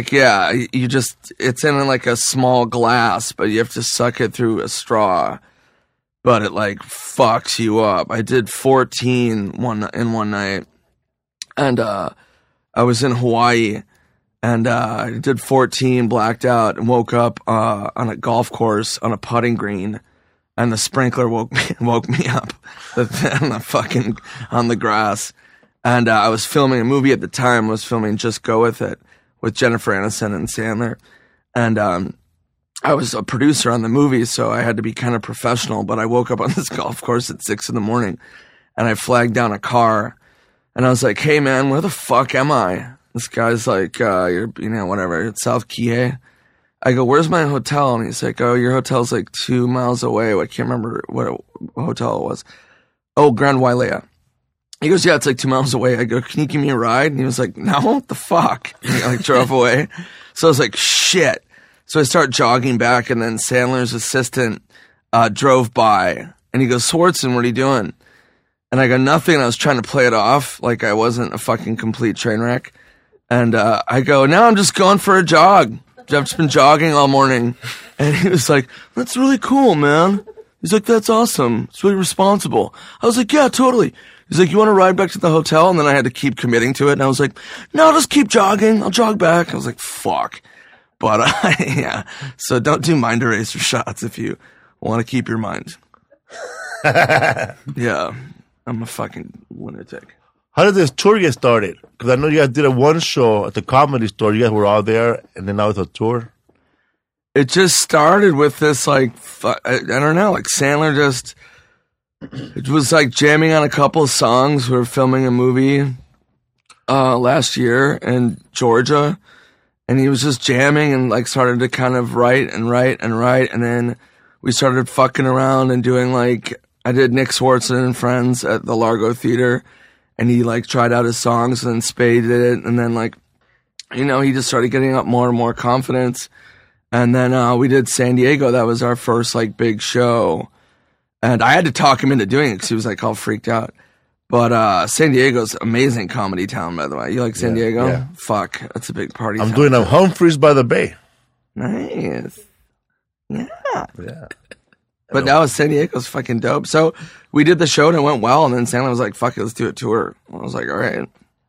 it's in like a small glass, but you have to suck it through a straw. But it like fucks you up. I did 14 in one night, and I was in Hawaii, and I did 14, blacked out, and woke up on a golf course on a putting green. And the sprinkler woke me up on the grass. And I was filming a movie at the time. I was filming Just Go With It with Jennifer Aniston and Sandler. And I was a producer on the movie, so I had to be kind of professional. But I woke up on this golf course at 6 a.m, and I flagged down a car. And I was like, hey, man, where the fuck am I? This guy's like, whatever, it's South Kihei. I go, where's my hotel? And he's like, oh, your hotel's like 2 miles away. I can't remember what hotel it was. Oh, Grand Wailea. He goes, yeah, it's like 2 miles away. I go, can you give me a ride? And he was like, no, what the fuck? And he like drove away. So I was like, shit. So I start jogging back, and then Sandler's assistant drove by, and he goes, Swartzen, what are you doing? And I go, nothing. And I was trying to play it off like I wasn't a fucking complete train wreck. And I go, now I'm just going for a jog. I've just been jogging all morning. And he was like, that's really cool, man. He's like, that's awesome. It's really responsible. I was like, yeah, totally. He's like, you want to ride back to the hotel? And then I had to keep committing to it. And I was like, no, just keep jogging. I'll jog back. I was like, fuck. But yeah. So don't do mind eraser shots if you want to keep your mind. Yeah. I'm a fucking lunatic. How did this tour get started? Because I know you guys did a one show at the Comedy Store. You guys were all there, and then now it's a tour. It just started with this, like, I don't know, like Sandler just, it was like jamming on a couple of songs. We were filming a movie last year in Georgia, and he was just jamming and like started to kind of write. And then we started fucking around and doing like, I did Nick Swartzen and Friends at the Largo Theater. And he like tried out his songs, and then Spade did it. And then like, you know, he just started getting up more and more confidence. And then we did San Diego. That was our first like big show. And I had to talk him into doing it because he was like all freaked out. But San Diego's amazing comedy town, by the way. You like San Diego? Yeah. Fuck, that's a big party. I'm town. doing a Humphreys by the Bay. Nice. Yeah. Yeah. But now San Diego's fucking dope. So we did the show and it went well. And then Sandler was like, fuck it, let's do a tour. I was like, all right.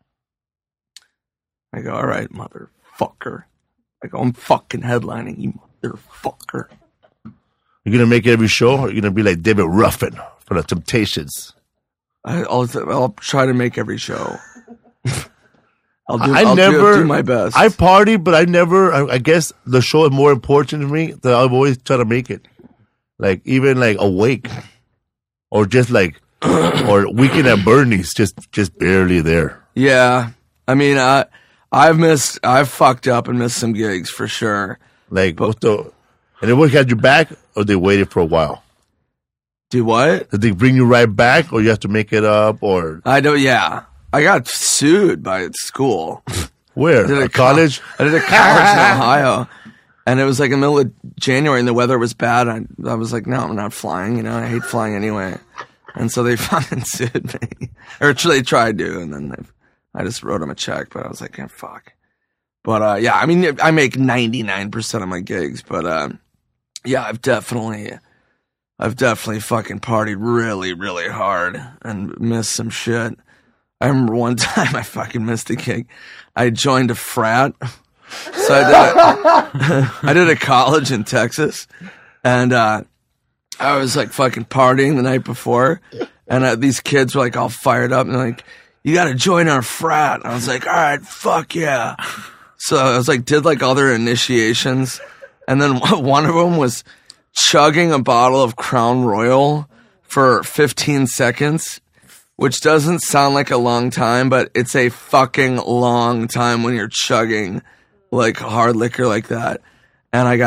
I go, all right, motherfucker. I go, I'm fucking headlining, you motherfucker. You're going to make every show, or you're going to be like David Ruffin for the Temptations? I'll try to make every show. I'll do my best. I party, but I guess the show is more important to me. That I've always try to make it. Like, even like Awake, or just like, or Weekend at Bernie's, just barely there. Yeah. I mean, I've fucked up and missed some gigs for sure. Like, and they always had you back, or they waited for a while? Do what? Did they bring you right back, or you have to make it up, or? I don't, yeah. I got sued by school. Where? At college? I did a college in Ohio. And it was like in the middle of January and the weather was bad. I was like, no, I'm not flying. You know, I hate flying anyway. And so they fucking sued me. Or they tried to. And then I just wrote them a check. But I was like, fuck. But yeah, I mean, I make 99% of my gigs. But yeah, I've I've definitely fucking partied really, really hard and missed some shit. I remember one time I fucking missed a gig. I joined a frat. So I did a college in Texas, and I was like fucking partying the night before, and these kids were like all fired up and like, "You got to join our frat." And I was like, "All right, fuck yeah!" So I was like, did like all their initiations, and then one of them was chugging a bottle of Crown Royal for 15 seconds. Which doesn't sound like a long time, but it's a fucking long time when you're chugging like hard liquor like that. And I got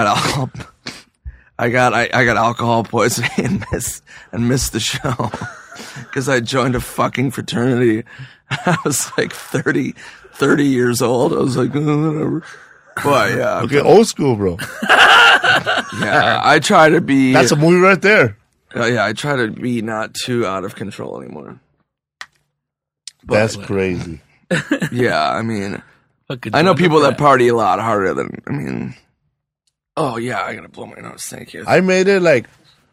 alcohol poisoning and missed the show because I joined a fucking fraternity. I was like 30 years old. I was like, whatever. But yeah. Okay, old school, bro. Yeah, I try to be. That's a movie right there. Yeah, I try to be not too out of control anymore. That's crazy. Yeah, I mean, I know people that party a lot harder than, oh yeah, I gotta blow my nose, thank you. I made it like,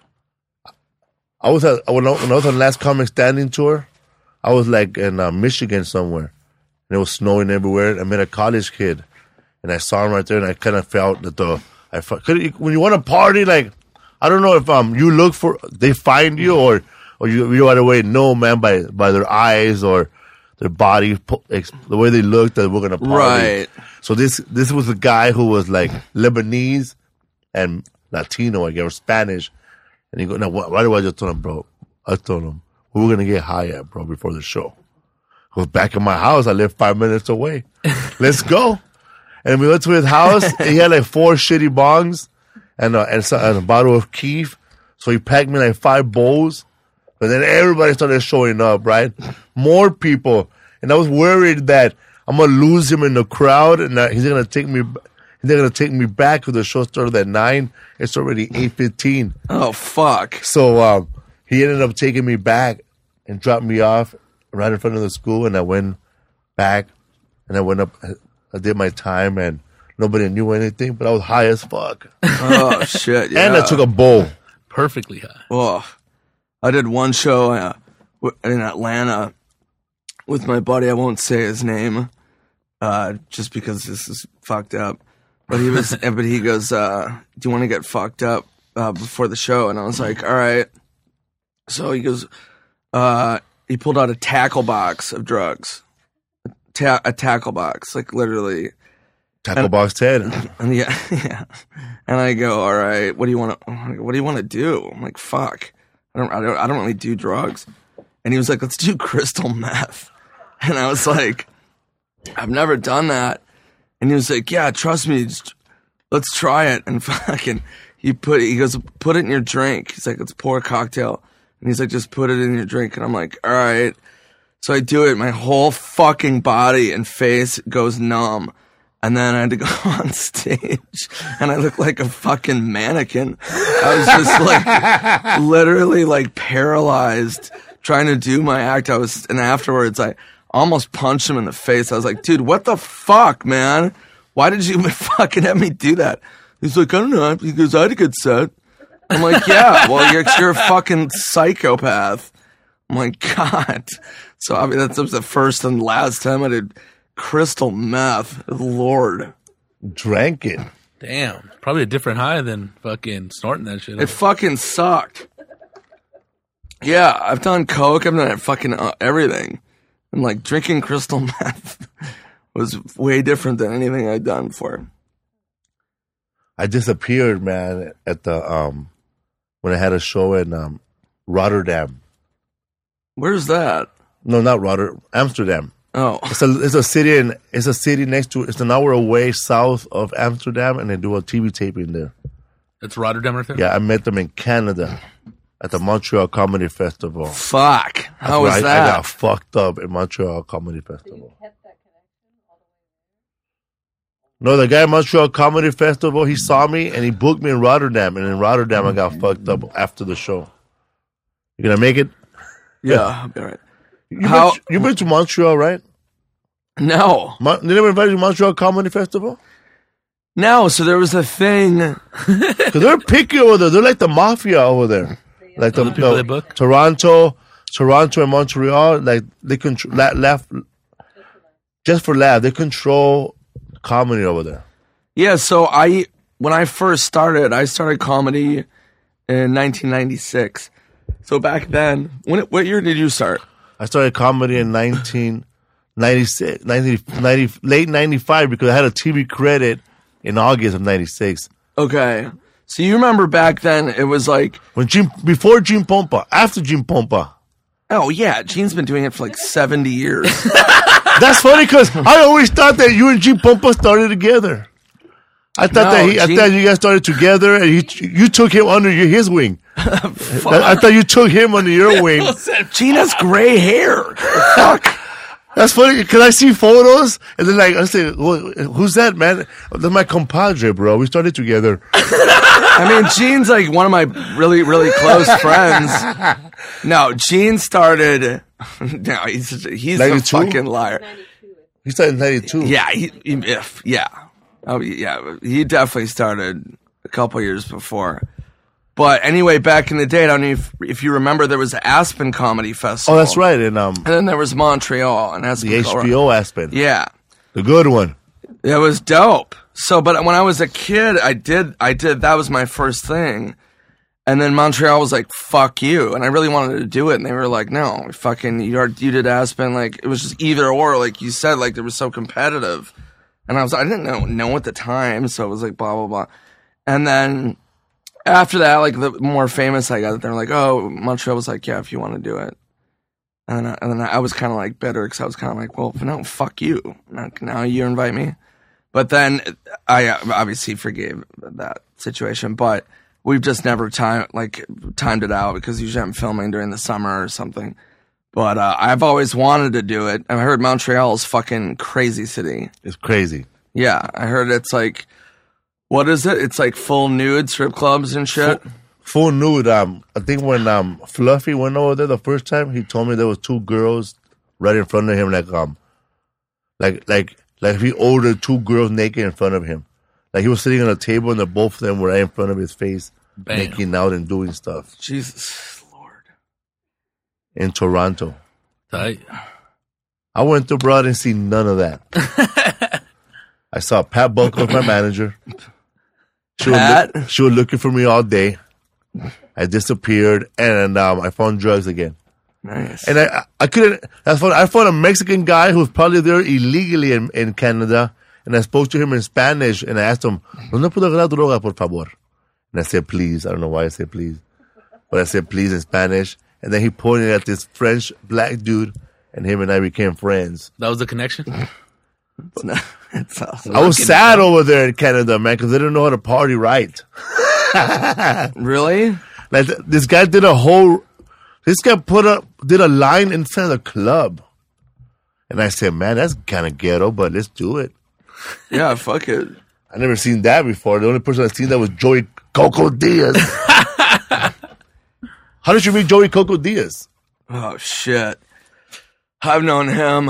when I was on Last Comic Standing tour, I was like in Michigan somewhere, and it was snowing everywhere. I met a college kid, and I saw him right there, and I kind of felt that when you want to party, like, I don't know if you look for, they find you, or you right away know, man, by their eyes or their body, the way they look, that we're gonna party. Right. So this was a guy who was like Lebanese and Latino, I guess, or Spanish. And he go, now why do I just tell him, bro? I told him, we're gonna get high at, bro, before the show. I was back in my house. I live 5 minutes away. Let's go. And we went to his house. And he had like 4 shitty bongs and a bottle of Keef. So he packed me like 5 bowls. But then everybody started showing up, right? More people. And I was worried that I'm going to lose him in the crowd and that he's going to take me back because the show started at 9. It's already 8:15. Oh, fuck. So he ended up taking me back and dropped me off right in front of the school. And I went back and I went up. I did my time and nobody knew anything, but I was high as fuck. Oh, shit, yeah. And I took a bowl. Perfectly high. Oh, I did one show in Atlanta with my buddy. I won't say his name, just because this is fucked up. But he goes, "Do you want to get fucked up before the show?" And I was like, "All right." So he goes, he pulled out a tackle box of drugs, a tackle box, like literally. Tackle box 10. And yeah. And I go, "All right, what do you want to do?" I'm like, "Fuck. I don't really do drugs." And he was like, "Let's do crystal meth." And I was like, "I've never done that." And he was like, "Yeah, trust me, let's try it." And fucking, he goes, "Put it in your drink." He's like, "Let's pour a cocktail." And he's like, "Just put it in your drink." And I'm like, "All right." So I do it. My whole fucking body and face goes numb. And then I had to go on stage, and I looked like a fucking mannequin. I was just like, literally like paralyzed, trying to do my act. And afterwards, I almost punched him in the face. I was like, "Dude, what the fuck, man? Why did you fucking have me do that?" He's like, "I don't know." He goes, "I had a good set." I'm like, "Yeah, well, you're a fucking psychopath." I'm like, God. So I mean, that was the first and last time I did crystal meth. Lord. Drank it. Damn. Probably a different high than fucking snorting that shit. It fucking sucked. Yeah, I've done coke. I've done fucking everything. And like drinking crystal meth was way different than anything I'd done before. I disappeared, man, at the when I had a show in Rotterdam. Where's that? No, not Rotterdam. Amsterdam. Oh, it's a city next to. It's an hour away south of Amsterdam, and they do a TV taping there. It's Rotterdam right there? Yeah, I met them in Canada at the Montreal Comedy Festival. Fuck! How was that? I got fucked up at Montreal Comedy Festival. No, the guy at Montreal Comedy Festival, he saw me and he booked me in Rotterdam, and in Rotterdam I got fucked up after the show. You gonna make it? Yeah, I'll be all right. You've been to Montreal, right? No. They never invited you to Montreal Comedy Festival? No, so there was a thing. Because they're picky over there. They're like the mafia over there. Like The people they book? Toronto and Montreal, like they control laugh. Just for laugh, they control comedy over there. Yeah, so when I first started, I started comedy in 1996. So back then, what year did you start? I started comedy in 1996, late 95, because I had a TV credit in August of 96. Okay. So you remember back then, it was like... Before Gene Pompa, after Gene Pompa. Oh, yeah, Gene's been doing it for like 70 years. That's funny, because I always thought that you and Gene Pompa started together. I thought I thought you guys started together, and you took him under his wing. I thought you took him under your wing. Gene has gray hair. Fuck. That's funny, because I see photos, and then I say, well, who's that, man? That's my compadre, bro. We started together. I mean, Gene's like one of my really, really close friends. No, Gene started... No, he's a fucking liar. He started in 92. Yeah, he definitely started a couple years before. But anyway, back in the day, I don't know if you remember, there was the Aspen Comedy Festival. Oh, that's right. And then there was Montreal and Aspen. The HBO Aspen. Yeah. The good one. It was dope. So, but when I was a kid, I did, that was my first thing. And then Montreal was like, fuck you. And I really wanted to do it. And they were like, no, fucking, you did Aspen. Like, it was just either or, like you said, like, it was so competitive. And I didn't know at the time. So it was like, blah, blah, blah. And then after that, like, the more famous I got, they're like, oh, Montreal was like, yeah, if you want to do it. And then I was kind of like bitter, because I was kind of like, well, no, fuck you. Now you invite me. But then I obviously forgave that situation. But we've just never timed it out, because usually I'm filming during the summer or something. But I've always wanted to do it. I heard Montreal is fucking crazy city. It's crazy. Yeah, I heard it's like, what is it? It's like full nude strip clubs and shit. Full nude. I think when Fluffy went over there the first time, he told me there was two girls right in front of him, like he ordered two girls naked in front of him. Like he was sitting on a table and both of them were right in front of his face, making out and doing stuff. Jesus Lord. In Toronto. Tight. I went to abroad and see none of that. I saw Pat Buckle, my manager. She was looking for me all day. I disappeared, and I found drugs again. Nice. And I couldn't. I found a Mexican guy who was probably there illegally in Canada, and I spoke to him in Spanish, and I asked him, ¿Dónde puedo agarrar droga, por favor? And I said, please. I don't know why I said please, but I said please in Spanish, and then he pointed at this French black dude, and him and I became friends. That was the connection? It's awesome. I was sad over there in Canada, man, because they didn't know how to party right. Really? Like this guy did a line in front of the club, and I said, "Man, that's kind of ghetto, but let's do it." Yeah, fuck it. I never seen that before. The only person I seen that was Joey Coco Diaz. How did you meet Joey Coco Diaz? Oh shit, I've known him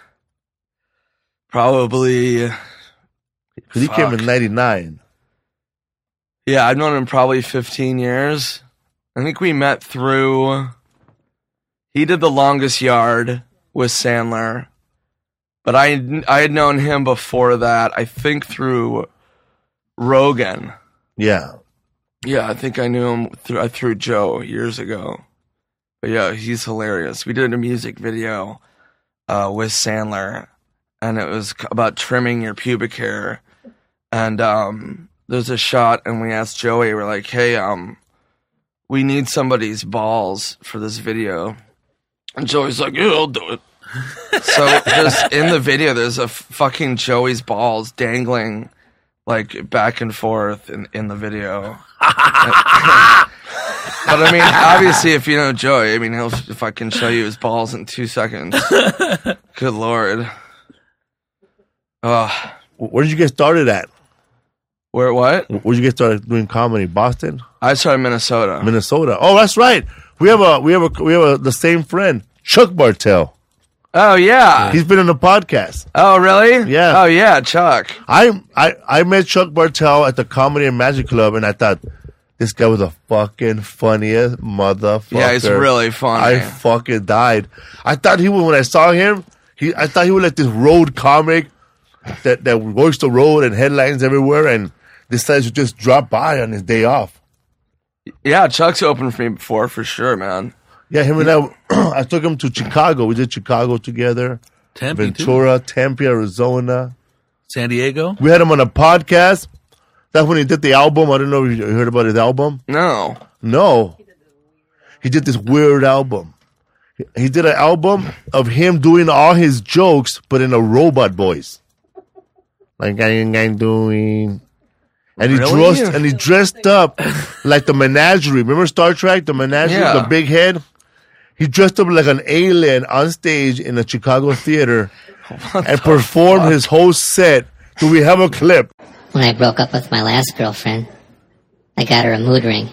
probably. Because he came in '99. Yeah, I've known him probably 15 years. I think we met through... He did The Longest Yard with Sandler. But I had known him before that, I think through Rogan. Yeah. Yeah, I think I knew him through Joe years ago. But yeah, he's hilarious. We did a music video with Sandler, and it was about trimming your pubic hair. And there's a shot, and we asked Joey, we're like, hey, we need somebody's balls for this video. And Joey's like, yeah, I'll do it. So in the video, there's a fucking Joey's balls dangling like back and forth in the video. But I mean, obviously, if you know Joey, I mean, he'll fucking show you his balls in 2 seconds. Good Lord. Where did you get started at? Where what? Where did you get started doing comedy? Boston? I started in Minnesota. Minnesota. Oh, that's right. We have the same friend, Chuck Bartel. Oh yeah. He's been on the podcast. Oh really? Yeah. Oh yeah, Chuck. I met Chuck Bartel at the Comedy and Magic Club, and I thought This guy was the fucking funniest motherfucker. Yeah, he's really funny. I fucking died. I thought he was, when I saw him, I thought he was like this road comic that works the road and headlines everywhere and decides to just drop by on his day off. Yeah, Chuck's opened for me before, for sure, man. Yeah, him and I took him to Chicago. We did Chicago together. Tempe, Ventura, Tempe, Arizona. San Diego. We had him on a podcast. That's when he did the album. I don't know if you heard about his album. No. No. He did this weird album. He did an album of him doing all his jokes, but in a robot voice. Like, I'm doing... And he dressed up like the menagerie. Remember Star Trek? The menagerie, Yeah. the big head? He dressed up like an alien on stage in a Chicago theater and performed his whole set. Do we have a clip? When I broke up with my last girlfriend, I got her a mood ring.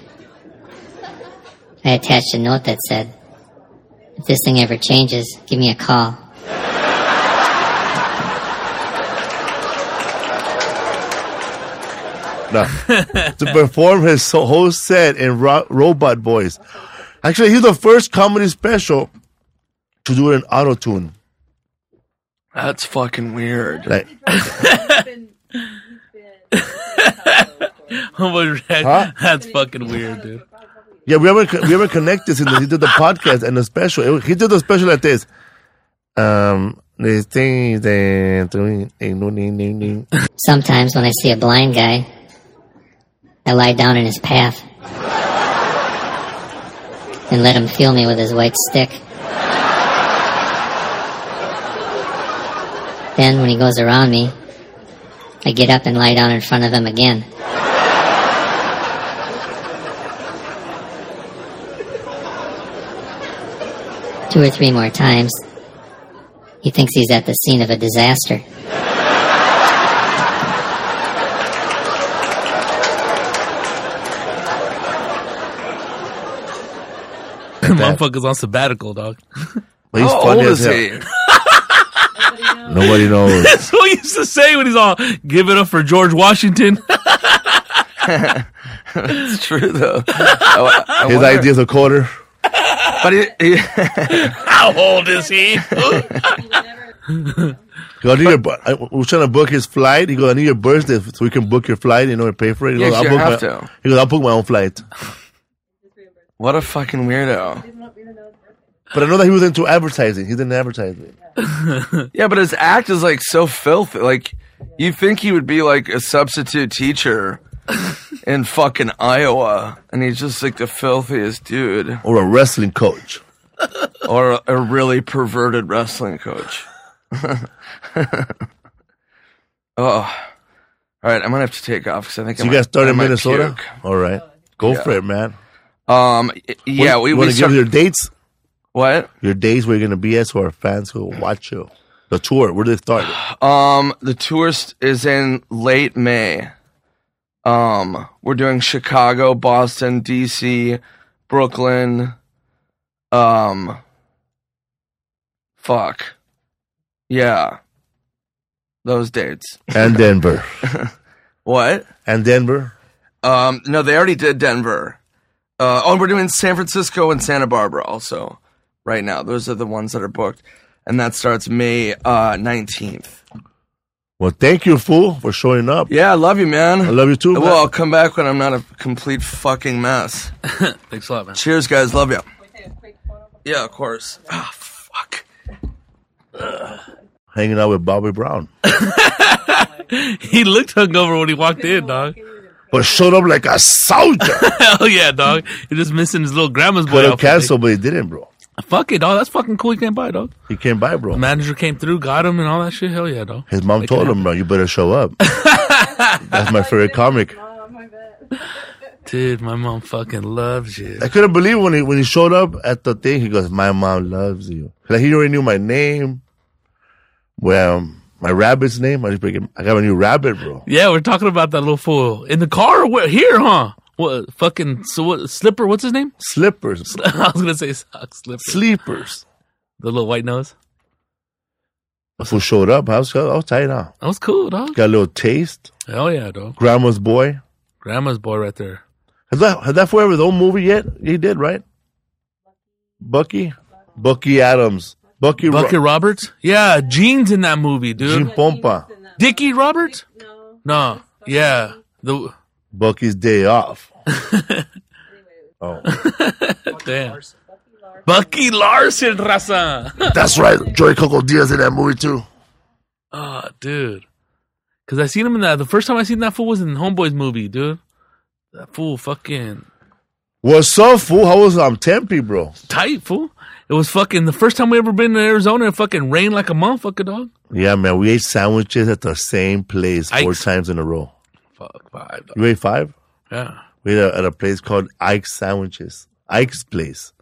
I attached a note that said, if this thing ever changes, give me a call. No. To perform his whole set in robot voice. Actually, he's the first comedy special to do it in auto-tune. That's fucking weird. Like, That's fucking weird, dude. yeah, we haven't connected since he did the podcast and the special. He did the special like this. These things Sometimes when I see a blind guy, I lie down in his path and let him feel me with his white stick. Then when he goes around me, I get up and lie down in front of him again. Two or three more times, he thinks he's at the scene of a disaster. Motherfucker's on sabbatical, dog. But he's How funny old as is hell. he? Nobody knows. That's what he used to say when he's on. Give it up for George Washington. It's true, though. His idea's a quarter. But he How old is he? We're trying to book his flight. He goes, I need your birthday so we can book your flight, and pay for it. He goes, Yes, you have to. He goes, I'll book my own flight. What a fucking weirdo. But I know that he was into advertising. He's into advertising. Yeah, but his act is like so filthy. Like, you think he would be like a substitute teacher in fucking Iowa, and he's just like the filthiest dude. Or a wrestling coach. Or a really perverted wrestling coach. Oh. All right, I'm gonna have to take off because I think So you guys started in Minnesota? All right. Go for it, man. Yeah, we we want to give started. your dates? What? Your days where you're going to be at so our fans who will watch you. The tour, where did it start? The tour is in late May. We're doing Chicago, Boston, DC, Brooklyn. Fuck. Yeah. Those dates. And Denver. What? And Denver. No, they already did Denver. We're doing San Francisco and Santa Barbara also right now. Those are the ones that are booked. And that starts May 19th. Well, thank you, fool, for showing up. Yeah, I love you, man. I love you too, man. Well, I'll come back when I'm not a complete fucking mess. Thanks a lot, man. Cheers, guys. Love you. Yeah, of course. Ah, fuck. Hanging out with Bobby Brown. He looked hungover when he walked in, dog. But showed up like a soldier. Hell yeah, dog. You're just missing his little grandma's boy Could have outfit. canceled, but he didn't, bro. Fuck it, dog. That's fucking cool. He came by, dog. He came by, bro. The manager came through, got him, and all that shit. Hell yeah, dog. His mom told him, bro, you better show up. That's my favorite comic. Dude, my mom fucking loves you. I couldn't believe when he showed up at the thing. He goes, "My mom loves you." Like he already knew my name. Well, my rabbit's name. I got a new rabbit, bro. Yeah, we're talking about that little fool in the car. Or where? Here, huh? What fucking Slipper? What's his name? Slippers, I was gonna say socks. Slipper. sleepers. The little white nose. Who showed up? I was tight now. That was cool, dog. Got a little taste. Hell yeah, dog. Grandma's boy. Grandma's boy right there. Has that fool ever his own movie yet? He did, right? Bucky Adams. Bucky Roberts? Yeah, Gene's in that movie, Gene dude. Pompa. Dickie Roberts? No. Yeah. Bucky's Day Off. Oh. Damn. Bucky Larson, raza. That's right. Joey Coco Diaz in that movie too. Oh, dude. Because I seen him in that. The first time I seen that fool was in Homeboy's movie, dude. That fool fucking What's up, fool? How was Tempe, bro? tight, fool. It was fucking the first time we ever been to Arizona. It fucking rained like a motherfucker, dog. Yeah, man. We ate sandwiches at the same place 4 Ike's. times in a row. Fuck, 5. Dog. You ate 5? Yeah. We ate at a place called Ike's Sandwiches. Ike's Place.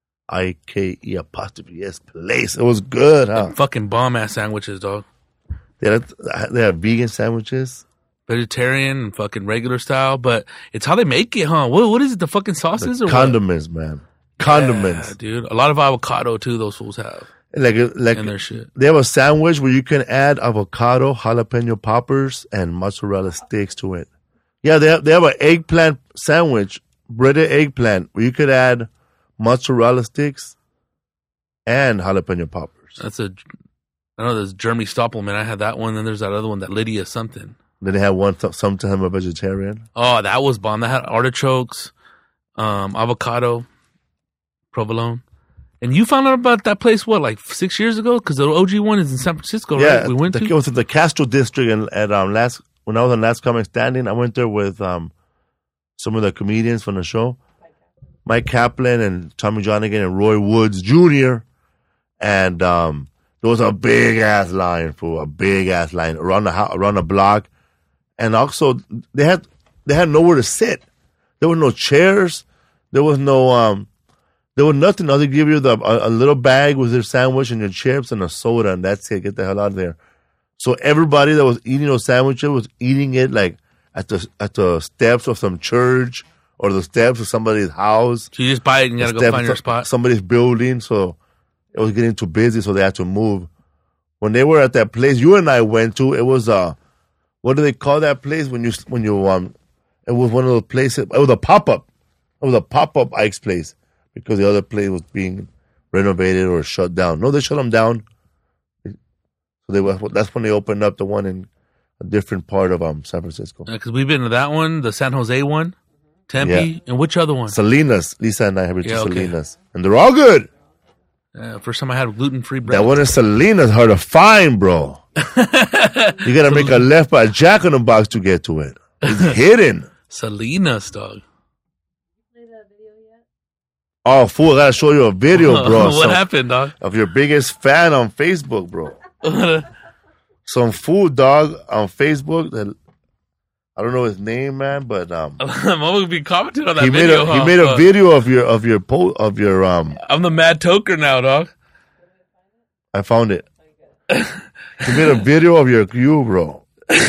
IKE''S place. It was good, huh? Fucking bomb ass sandwiches, dog. They have vegan sandwiches. Vegetarian and fucking regular style, but it's how they make it, huh? What is it? The fucking sauces The or condiments, man. Condiments. Yeah, dude. A lot of avocado too. Those fools have Like in their shit. they have a sandwich where you can add avocado, jalapeno poppers, and mozzarella sticks to it. Yeah, they have an eggplant sandwich, breaded eggplant, where you could add mozzarella sticks and jalapeno poppers. I know there's Jeremy Stoppelman. I had that one. Then there's that other one, that Lydia something. Then they had one sometime a vegetarian. Oh, that was bomb. That had artichokes, avocado, provolone. And you found out about that place, what, like 6 years ago? Because the OG one is in San Francisco, right? We went to. It was in the Castro district, and when I was on Last Comic Standing, I went there with some of the comedians from the show, Mike Kaplan and Tommy Jonigan and Roy Woods Jr. And there was a big ass line around the block, and also they had nowhere to sit. There were no chairs. There was no there was nothing. They give you a little bag with your sandwich and your chips and a soda, and that's it. Get the hell out of there. So everybody that was eating those sandwiches was eating it like at the steps of some church or the steps of somebody's house. So you just buy it and you gotta go find your spot. Somebody's building, so it was getting too busy, so they had to move. When they were at that place you and I went to, it was what do they call that place when you it was one of those places. It was a pop-up. It was a pop-up Ike's place because the other place was being renovated or shut down. No, they shut them down. So that's when they opened up the one in a different part of San Francisco. Because we've been to that one, the San Jose one, Tempe, and which other one? Salinas. Lisa and I have been to Salinas. And they're all good. First time I had gluten-free bread. That one in Salinas hard to find, bro. You gotta make a left by Jack in the Box to get to it. It's hidden. Salinas, dog. Oh, fool, I gotta show you a video, bro. What happened, dog? Of your biggest fan on Facebook, bro. Some fool, dog, on Facebook that I don't know his name, man, but I'm gonna be commenting on that he video. He made a video of your I'm the Mad Toker now, dog. I found it. He made a video of you, bro.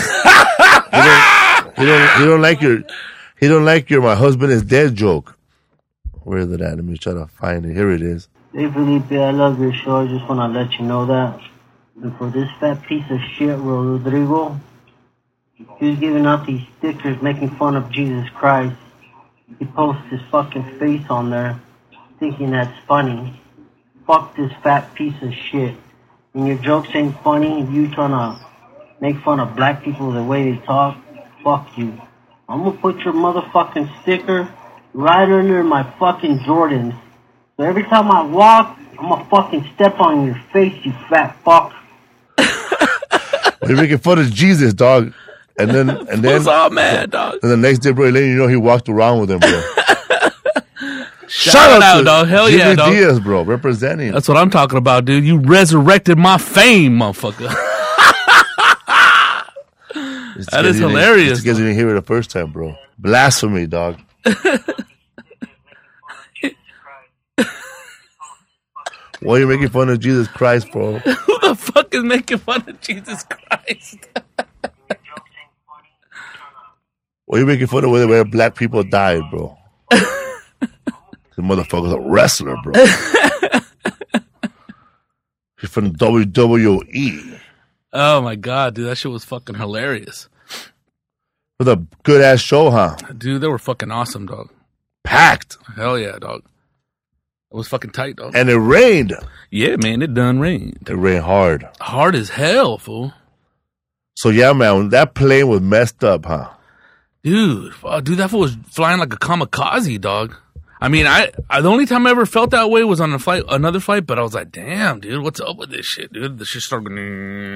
He don't like your my husband is dead joke. Where is it at? Let me try to find it. Here it is. Hey Felipe, I love your show. I just want to let you know that. And for this fat piece of shit, Rodrigo, he's giving out these stickers making fun of Jesus Christ. He posts his fucking face on there, thinking that's funny. Fuck this fat piece of shit. And your jokes ain't funny. You trying to make fun of black people the way they talk. Fuck you. I'm gonna put your motherfucking sticker right under my fucking Jordans. So every time I walk, I'm gonna fucking step on your face, you fat fuck. You're making fun of Jesus, dog. And then What's all mad, dog? And the next day, bro, letting you know he walked around with him, bro. Shout out, dog. Hell Jimmy yeah, dog. Diaz, bro, representing. That's what I'm talking about, dude. You resurrected my fame, motherfucker. That is hilarious. Because you didn't hear it the first time, bro. Blasphemy, dog. Why are you making fun of Jesus Christ, bro? Who the fuck is making fun of Jesus Christ? Why are you making fun of where black people died, bro? The motherfucker's a wrestler, bro. He's from WWE. Oh my god, dude, that shit was fucking hilarious. For the good ass show, huh? Dude, they were fucking awesome, dog. Packed. Hell yeah, dog. It was fucking tight, dog. And it rained. Yeah, man, it done rained. It rained hard. Hard as hell, fool. So yeah, man, that plane was messed up, huh? Dude, that fool was flying like a kamikaze, dog. I mean, I the only time I ever felt that way was on another flight, but I was like, damn, dude, what's up with this shit, dude? The shit started going,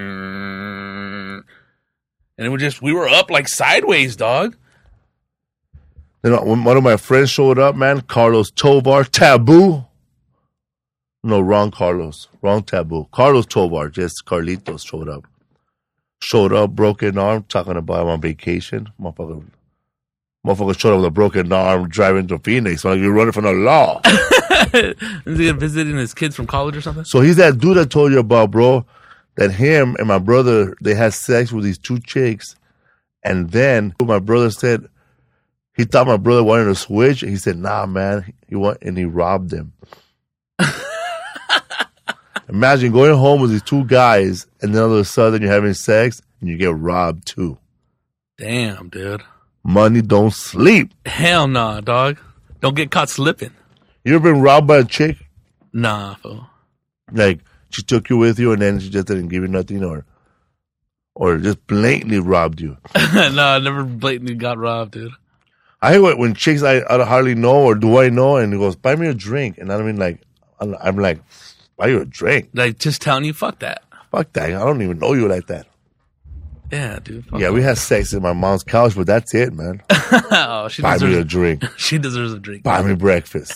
and it was we were up like sideways, dog. You know, when one of my friends showed up, man, Carlos Tovar, Taboo. No, wrong Carlos. Wrong Taboo. Carlos Tovar, just Carlitos showed up. Showed up, broken arm, talking about him on vacation. Motherfucker showed up with a broken arm driving to Phoenix. Like you're running from the law. Is he visiting his kids from college or something? So he's that dude I told you about, bro. That him and my brother, they had sex with these two chicks. And then my brother said, he thought my brother wanted to switch. He said, nah, man. And he robbed him. Imagine going home with these two guys and then all of a sudden you're having sex and you get robbed too. Damn, dude. Money don't sleep. Hell nah, dog. Don't get caught slipping. You ever been robbed by a chick? Nah, fool. Like, she took you with you and then she just didn't give you nothing or just blatantly robbed you? Nah, I never blatantly got robbed, dude. I hate when chicks I hardly know or do I know and he goes, buy me a drink. And I mean, like, I'm like, buy you a drink? Like, just telling you, fuck that. Fuck that. I don't even know you like that. Yeah, dude. Yeah, we had sex in my mom's couch, but that's it, man. Oh, buy me a drink. She deserves a drink. Buy me breakfast.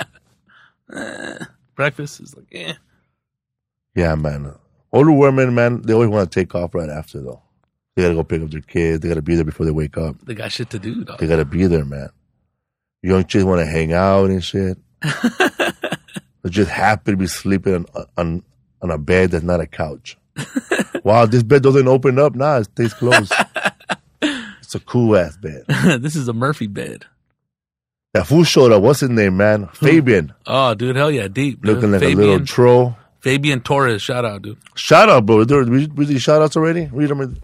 Breakfast is like, eh. Yeah, man. Older women, man, they always want to take off right after, though. They got to go pick up their kids. They got to be there before they wake up. They got shit to do, dog. They got to be there, man. Young chicks want to hang out and shit. They're just happy to be sleeping on a bed that's not a couch. Wow, this bed doesn't open up. Nah, it stays closed. It's a cool-ass bed. This is a Murphy bed. That fool showed up. What's his name, man? Fabian. Oh, dude, hell yeah, deep. Dude. Looking like Fabian, a little troll. Fabian Torres, shout out, dude. Shout out, bro. We did shout outs already? Read them.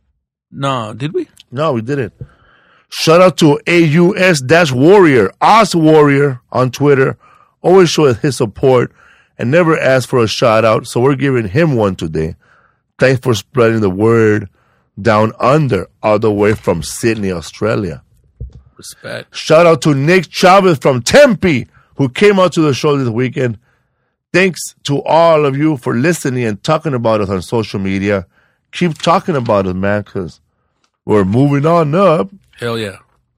No, did we? No, we didn't. Shout out to AUS-Warrior, Oz Warrior on Twitter. Always show his support and never ask for a shout out. So we're giving him one today. Thanks for spreading the word down under, all the way from Sydney, Australia. Respect. Shout out to Nick Chavez from Tempe, who came out to the show this weekend. Thanks to all of you for listening and talking about us on social media. Keep talking about us, man, because we're moving on up. Hell yeah.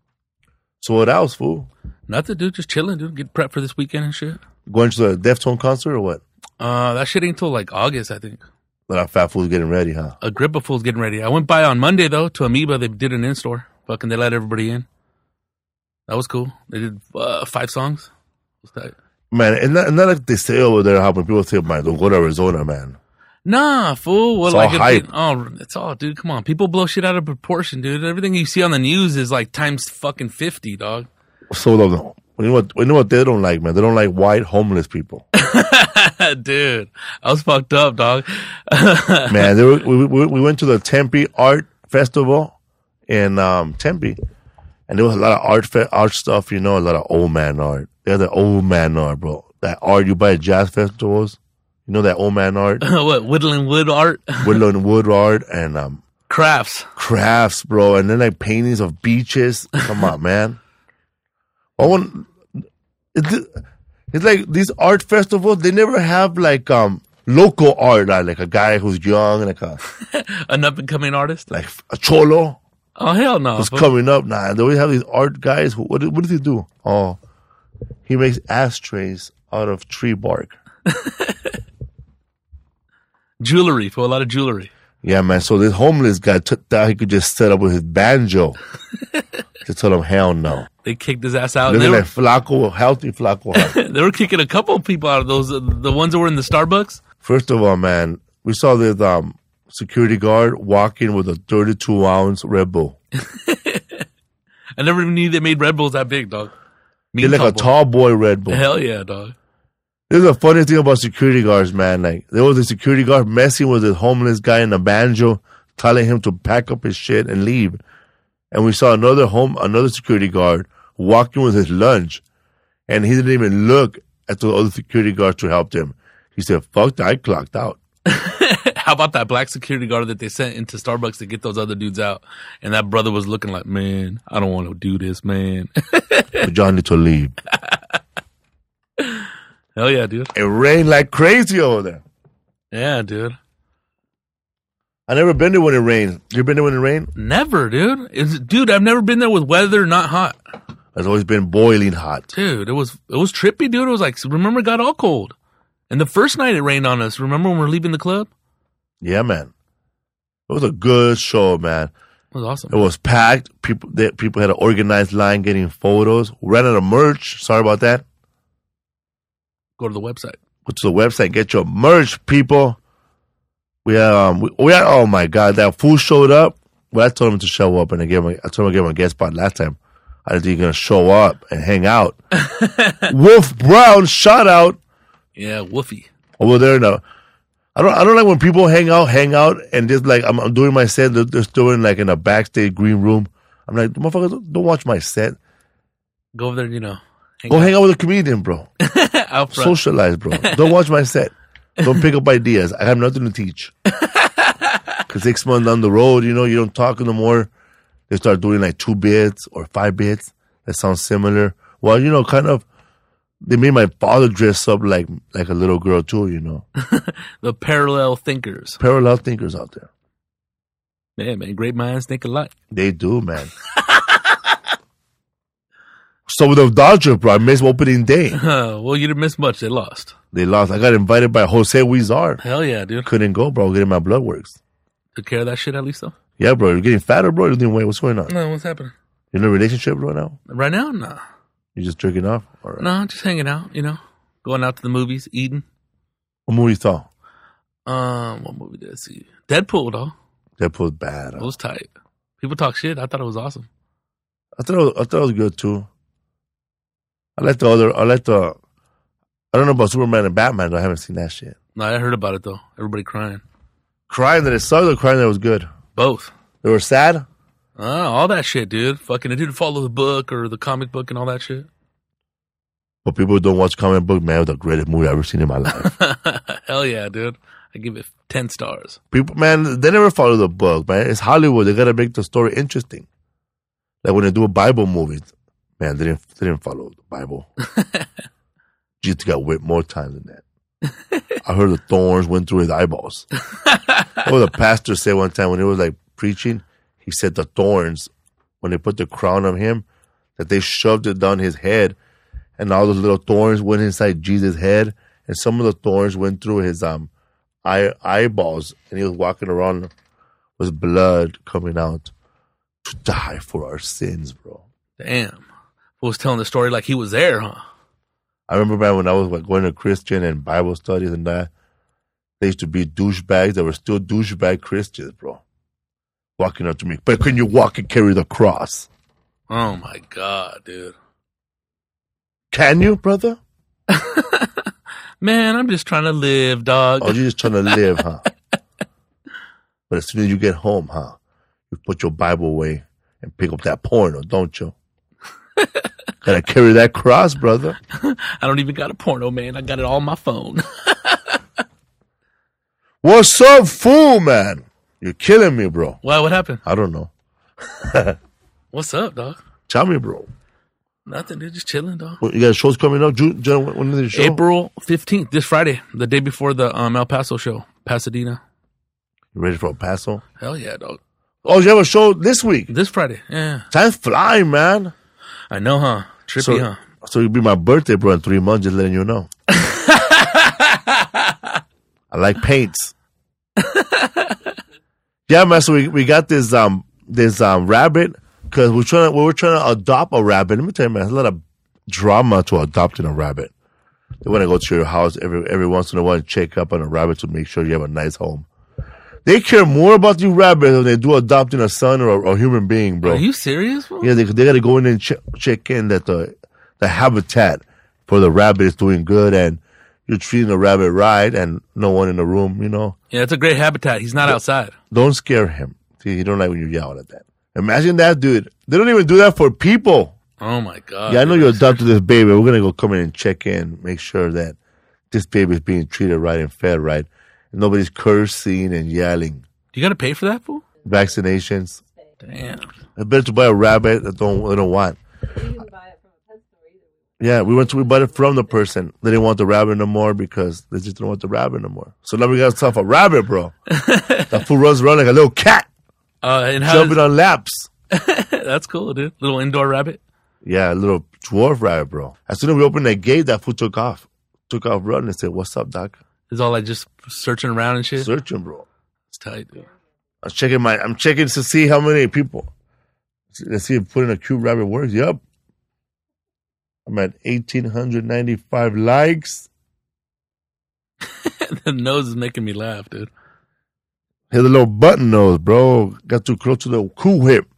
So what else, fool? Nothing, dude. Just chilling, dude. Get prepped for this weekend and shit. Going to the Deftone concert or what? That shit ain't till like August, I think. But our fat fool's getting ready, huh? A grip of fools getting ready. I went by on Monday, though, to Amoeba. They did an in-store. Fucking, they let everybody in. That was cool. They did 5 songs. It was tight. Man, and not like they say over there how when people say, man, don't go to Arizona, man. Nah, fool. Well, It's like all hype. it's all, dude. Come on. People blow shit out of proportion, dude. Everything you see on the news is like times fucking 50, dog. So, you know what they don't like, man? They don't like white homeless people. Dude, I was fucked up, dog. Man, we went to the Tempe Art Festival in Tempe, and there was a lot of art stuff, you know, a lot of old man art. They had the old man art, bro. That art you buy at jazz festivals. You know that old man art? What, whittling wood art? Whittling wood art and crafts, bro. And then like paintings of beaches. Come on, man. It's like these art festivals, they never have like local art, like a guy who's young, like an up and coming artist, like a cholo. Oh hell no! Who's coming up? Nah, they always have these art guys. What does he do? Oh, he makes ashtrays out of tree bark. Jewelry, for a lot of jewelry. Yeah, man. So this homeless guy thought he could just set up with his banjo. Just told him, hell no. They kicked his ass out. Looking like Flaco, healthy Flaco. They were kicking a couple of people out of those, the ones that were in the Starbucks. First of all, man, we saw this security guard walking with a 32-ounce Red Bull. I never even knew they made Red Bulls that big, dog. They're like a tall boy Red Bull. Hell yeah, dog. This is the funniest thing about security guards, man. Like, there was a security guard messing with this homeless guy in a banjo, telling him to pack up his shit and leave. And we saw another security guard walking with his lunch, and he didn't even look at the other security guards to help him. He said, fuck that, I clocked out. How about that black security guard that they sent into Starbucks to get those other dudes out? And that brother was looking like, man, I don't want to do this, man. But y'all need to leave. Hell yeah, dude. It rained like crazy over there. Yeah, dude. I never been there when it rains. You been there when it rained? Never, dude. Dude, I've never been there with weather not hot. It's always been boiling hot. Dude, it was trippy, dude. It was like, remember, it got all cold. And the first night it rained on us. Remember when we were leaving the club? Yeah, man. It was a good show, man. It was awesome. It was packed. People had an organized line getting photos. We ran out of merch. Sorry about that. Go to the website. Go to the website. Get your merch, people. We had, oh my God, that fool showed up. Well, I told him to show up, and I told him to give him a guest spot last time. I didn't think he was going to show up and hang out. Wolf Brown, shout out. Yeah, Woofy. Over there now. I don't like when people hang out, and just like I'm doing my set, they're still in like in a backstage green room. I'm like, motherfuckers, don't watch my set. Go over there, you know. Hang out with a comedian, bro. Out front. Socialize, bro. Don't watch my set. Don't pick up ideas. I have nothing to teach. Because 6 months down the road, you know, you don't talk no more. They start doing like 2 bits or 5 bits that sounds similar. Well, you know, kind of. They made my father dress up like a little girl too, you know. The parallel thinkers. Parallel thinkers out there. Yeah, man. Great minds think alike. They do, man. So with the Dodgers, bro, I missed opening day. Well, you didn't miss much. They lost. They lost. I got invited by Jose Huizar. Hell yeah, dude. Couldn't go, bro. Getting my blood works. Took care of that shit at least, though? Yeah, bro. You're getting fatter, bro. You're losing weight. What's going on? No, what's happening? You're in a relationship right now? Right now? Nah. You're just jerking off? All right. No, just hanging out, you know. Going out to the movies, eating. What movie you saw? What movie did I see? Deadpool, though. Deadpool's bad. It was tight. People talk shit. I thought it was awesome. I thought it was good too. I don't know about Superman and Batman, though. I haven't seen that shit. No, I heard about it, though. Everybody crying. Crying that it sucked or crying that it was good? Both. They were sad? All that shit, dude. Fucking, it didn't follow the book or the comic book and all that shit. But people who don't watch comic book, man, it was the greatest movie I've ever seen in my life. Hell yeah, dude. I give it 10 stars. People, man, they never follow the book, man. It's Hollywood. They gotta make the story interesting. Like when they do a Bible movie, man, they didn't follow the Bible. Jesus got whipped more times than that. I heard the thorns went through his eyeballs. What the pastor said one time when he was like preaching, he said the thorns, when they put the crown on him, that they shoved it down his head, and all those little thorns went inside Jesus' head, and some of the thorns went through his eyeballs, and he was walking around with blood coming out to die for our sins, bro. Damn. Who was telling the story like he was there, huh? I remember, man, when I was like going to Christian and Bible studies and that, they used to be douchebags that were still douchebag Christians, bro. Walking up to me, but can you walk and carry the cross? Oh my God, dude. Can you, brother? Man, I'm just trying to live, dog. Oh, you're just trying to live, huh? But as soon as you get home, huh, you put your Bible away and pick up that porno, don't you? Gotta carry that cross, brother. I don't even got a porno, man. I got it all on my phone. What's up, fool, man? You're killing me, bro. Why? What happened? I don't know. What's up, dog? Tell me, bro. Nothing, dude. Just chilling, dog. You got shows coming up? June, when is the show? April 15th, this Friday, the day before the El Paso show, Pasadena. You ready for El Paso? Hell yeah, dog. Oh, you have a show this week? This Friday, yeah. Time's flying, man. I know, huh? Trippy, huh? So it'll be my birthday, bro, in 3 months, just letting you know. I like paints. Yeah, man, so we got this rabbit, because we were trying to adopt a rabbit. Let me tell you, man, there's a lot of drama to adopting a rabbit. They want to go to your house every once in a while and check up on a rabbit to make sure you have a nice home. They care more about you rabbits than they do adopting a son or a human being, bro. Are you serious, bro? Yeah, they got to go in and check in that the habitat for the rabbit is doing good and you're treating the rabbit right and no one in the room, you know. Yeah, it's a great habitat. He's not outside. Don't scare him. See, he don't like when you yell at that. Imagine that, dude. They don't even do that for people. Oh my god. Yeah, I know dude, you that's adopted this baby. We're gonna go come in and check in, make sure that this baby is being treated right and fed right, and nobody's cursing and yelling. You got to pay for that, fool? Vaccinations. Damn. I better to buy a rabbit that they don't want. Yeah, we bought it from the person. They didn't want the rabbit no more because they just don't want the rabbit no more. So now we got ourselves a rabbit, bro. That fool runs around like a little cat, And how jumping on laps. That's cool, dude. Little indoor rabbit. Yeah, a little dwarf rabbit, bro. As soon as we opened that gate, that fool took off running and said, "What's up, doc?" It's all like just searching around and shit. Searching, bro. It's tight, dude. I'm checking to see how many people. Let's see if putting a cute rabbit works. Yep. I'm at 1,895 likes. The nose is making me laugh, dude. Here's a little button nose, bro. Got too close to the cool whip.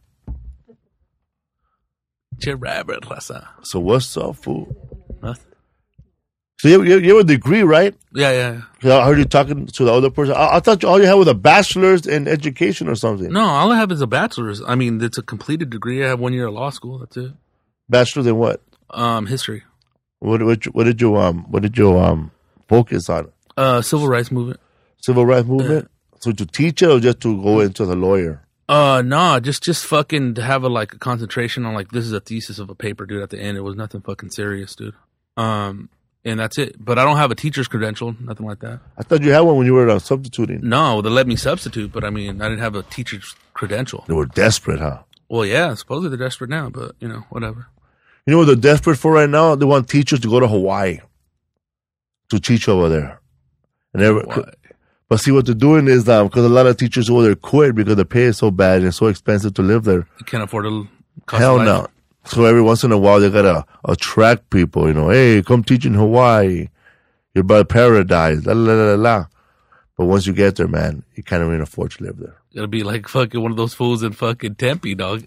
Your rabbit, Raza. So what's up, fool? Nothing. So you have a degree, right? Yeah. I heard you talking to the other person. I thought all you had was a bachelor's in education or something. No, all I have is a bachelor's. I mean, it's a completed degree. I have 1 year of law school. That's it. Bachelor's in what? History. What did you focus on? Civil rights movement. Civil rights movement. So to teach it or just to go into the lawyer? No, just fucking to have a concentration on this is a thesis of a paper, dude. At the end, it was nothing fucking serious, dude. And that's it. But I don't have a teacher's credential, nothing like that. I thought you had one when you were substituting. No, they let me substitute, but I mean, I didn't have a teacher's credential. They were desperate, huh? Well, yeah, supposedly they're desperate now, but whatever. You know what they're desperate for right now? They want teachers to go to Hawaii to teach over there. But see, what they're doing is because a lot of teachers over there quit because the pay is so bad and it's so expensive to live there. You can't afford to. Hell no. So every once in a while, they gotta attract people. Hey, come teach in Hawaii. You're by paradise. La la la la. But once you get there, man, you can't even afford to live there. It'll be like fucking one of those fools in fucking Tempe, dog.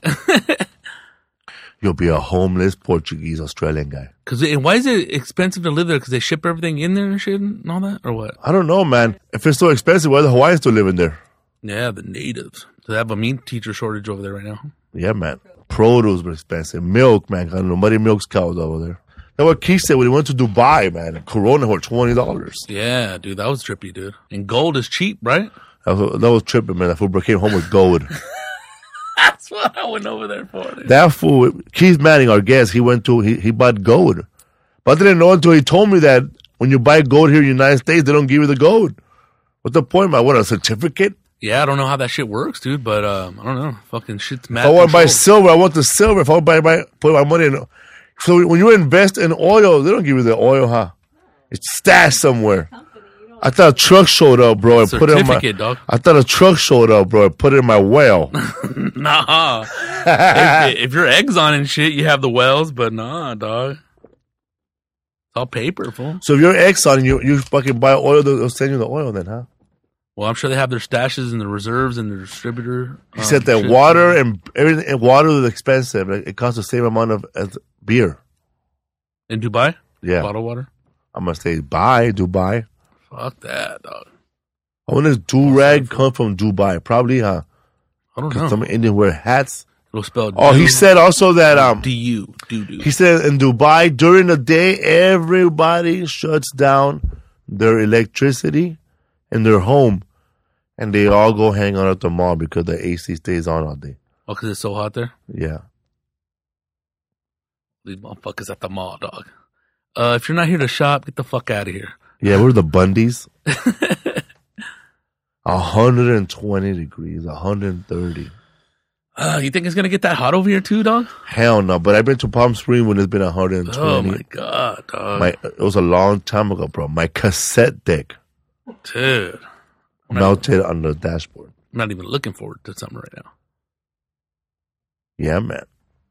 You'll be a homeless Portuguese Australian guy. And why is it expensive to live there? Because they ship everything in there and shit and all that, or what? I don't know, man. If it's so expensive, why are the Hawaiians still living there? Yeah, the natives. They have a meat teacher shortage over there right now. Yeah, man. Produce was expensive. Milk, man. Nobody milks cows over there. That's what Keith said when he went to Dubai, man. Corona for $20. Yeah, dude, that was trippy, dude. And gold is cheap, right? That was tripping, man. That fool came home with gold. That's what I went over there for. Dude. That fool, Keith Manning, our guest, he bought gold. But I didn't know until he told me that when you buy gold here in the United States, they don't give you the gold. What's the point, man? What, a certificate? Yeah, I don't know how that shit works, dude, but I don't know. Fucking shit's mad. If I want to buy silver, I want the silver. If I want to put my money in. So when you invest in oil, they don't give you the oil, huh? It's stashed somewhere. I thought a truck showed up, bro. I put it in my. Dog. I thought a truck showed up, bro. I put it in my well. Nah. if you're Exxon and shit, you have the wells, but nah, dog. It's all paper, fool. So if you're Exxon and you fucking buy oil, they'll send you the oil then, huh? Well, I'm sure they have their stashes and the reserves and their distributor. He said that water and everything. And water is expensive. It costs the same amount as beer. In Dubai? Yeah. Bottled water? I'm going to say Dubai. Fuck that, dog. I wonder if do-rag come from Dubai. Probably, huh? I don't know. Some Indian wear hats. It'll spell he said also that... Do. He said in Dubai, during the day, everybody shuts down their electricity in their home. And they all go hang out at the mall because the AC stays on all day. Oh, because it's so hot there? Yeah. These motherfuckers at the mall, dog. If you're not here to shop, get the fuck out of here. Yeah, we're the Bundys. 120 degrees, 130. You think it's going to get that hot over here too, dog? Hell no, but I've been to Palm Springs when it's been 120. Oh, my God, dog. It was a long time ago, bro. My cassette deck Dude. melted on the dashboard. I'm not even looking forward to summer right now. Yeah, man.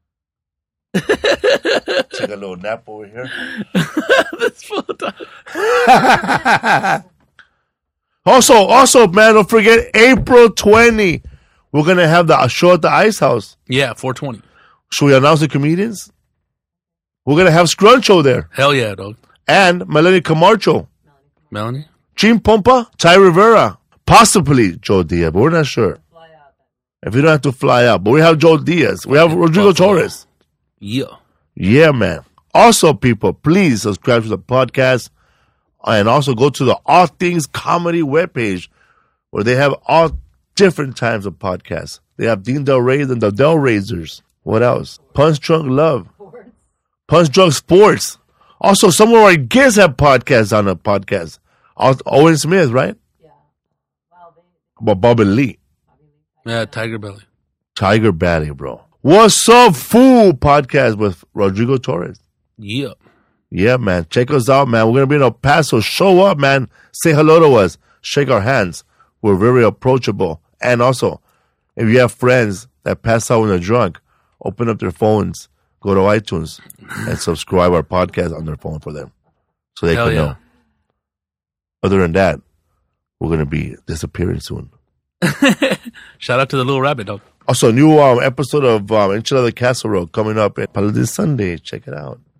Take a little nap over here. This full time. Also, man, don't forget April 20. We're gonna have the show at the Ice House. Yeah, 420. Should we announce the comedians? We're gonna have Scruncho there. Hell yeah, dog. And Melanie Camacho. Melanie? Gene Pompa, Ty Rivera, possibly Joe Diaz, but we're not sure. If you don't have to fly out. But we have Joe Diaz. We have Rodrigo Torres. Yeah. Yeah, man. Also, people, please subscribe to the podcast. And also go to the All Things Comedy webpage where they have all different types of podcasts. They have Dean Del Rey and the Del Raisers. What else? Punch Drunk Love. Punch Drunk Sports. Also, some of our guests have podcasts on the podcast. Owen Smith, right? Yeah. About Bobby Lee. Yeah, Tiger Belly. Tiger Belly, bro. What's up, fool? Podcast with Rodrigo Torres. Yeah. Yeah, man. Check us out, man. We're going to be in El Paso. Show up, man. Say hello to us. Shake our hands. We're very approachable. And also, if you have friends that pass out when they're drunk, open up their phones, go to iTunes, and subscribe our podcast on their phone for them so they can know. Other than that, we're going to be disappearing soon. Shout out to the Little Rabbit Dog. Also, new episode of Enchilada Casserole coming up on Paladin Sunday. Check it out.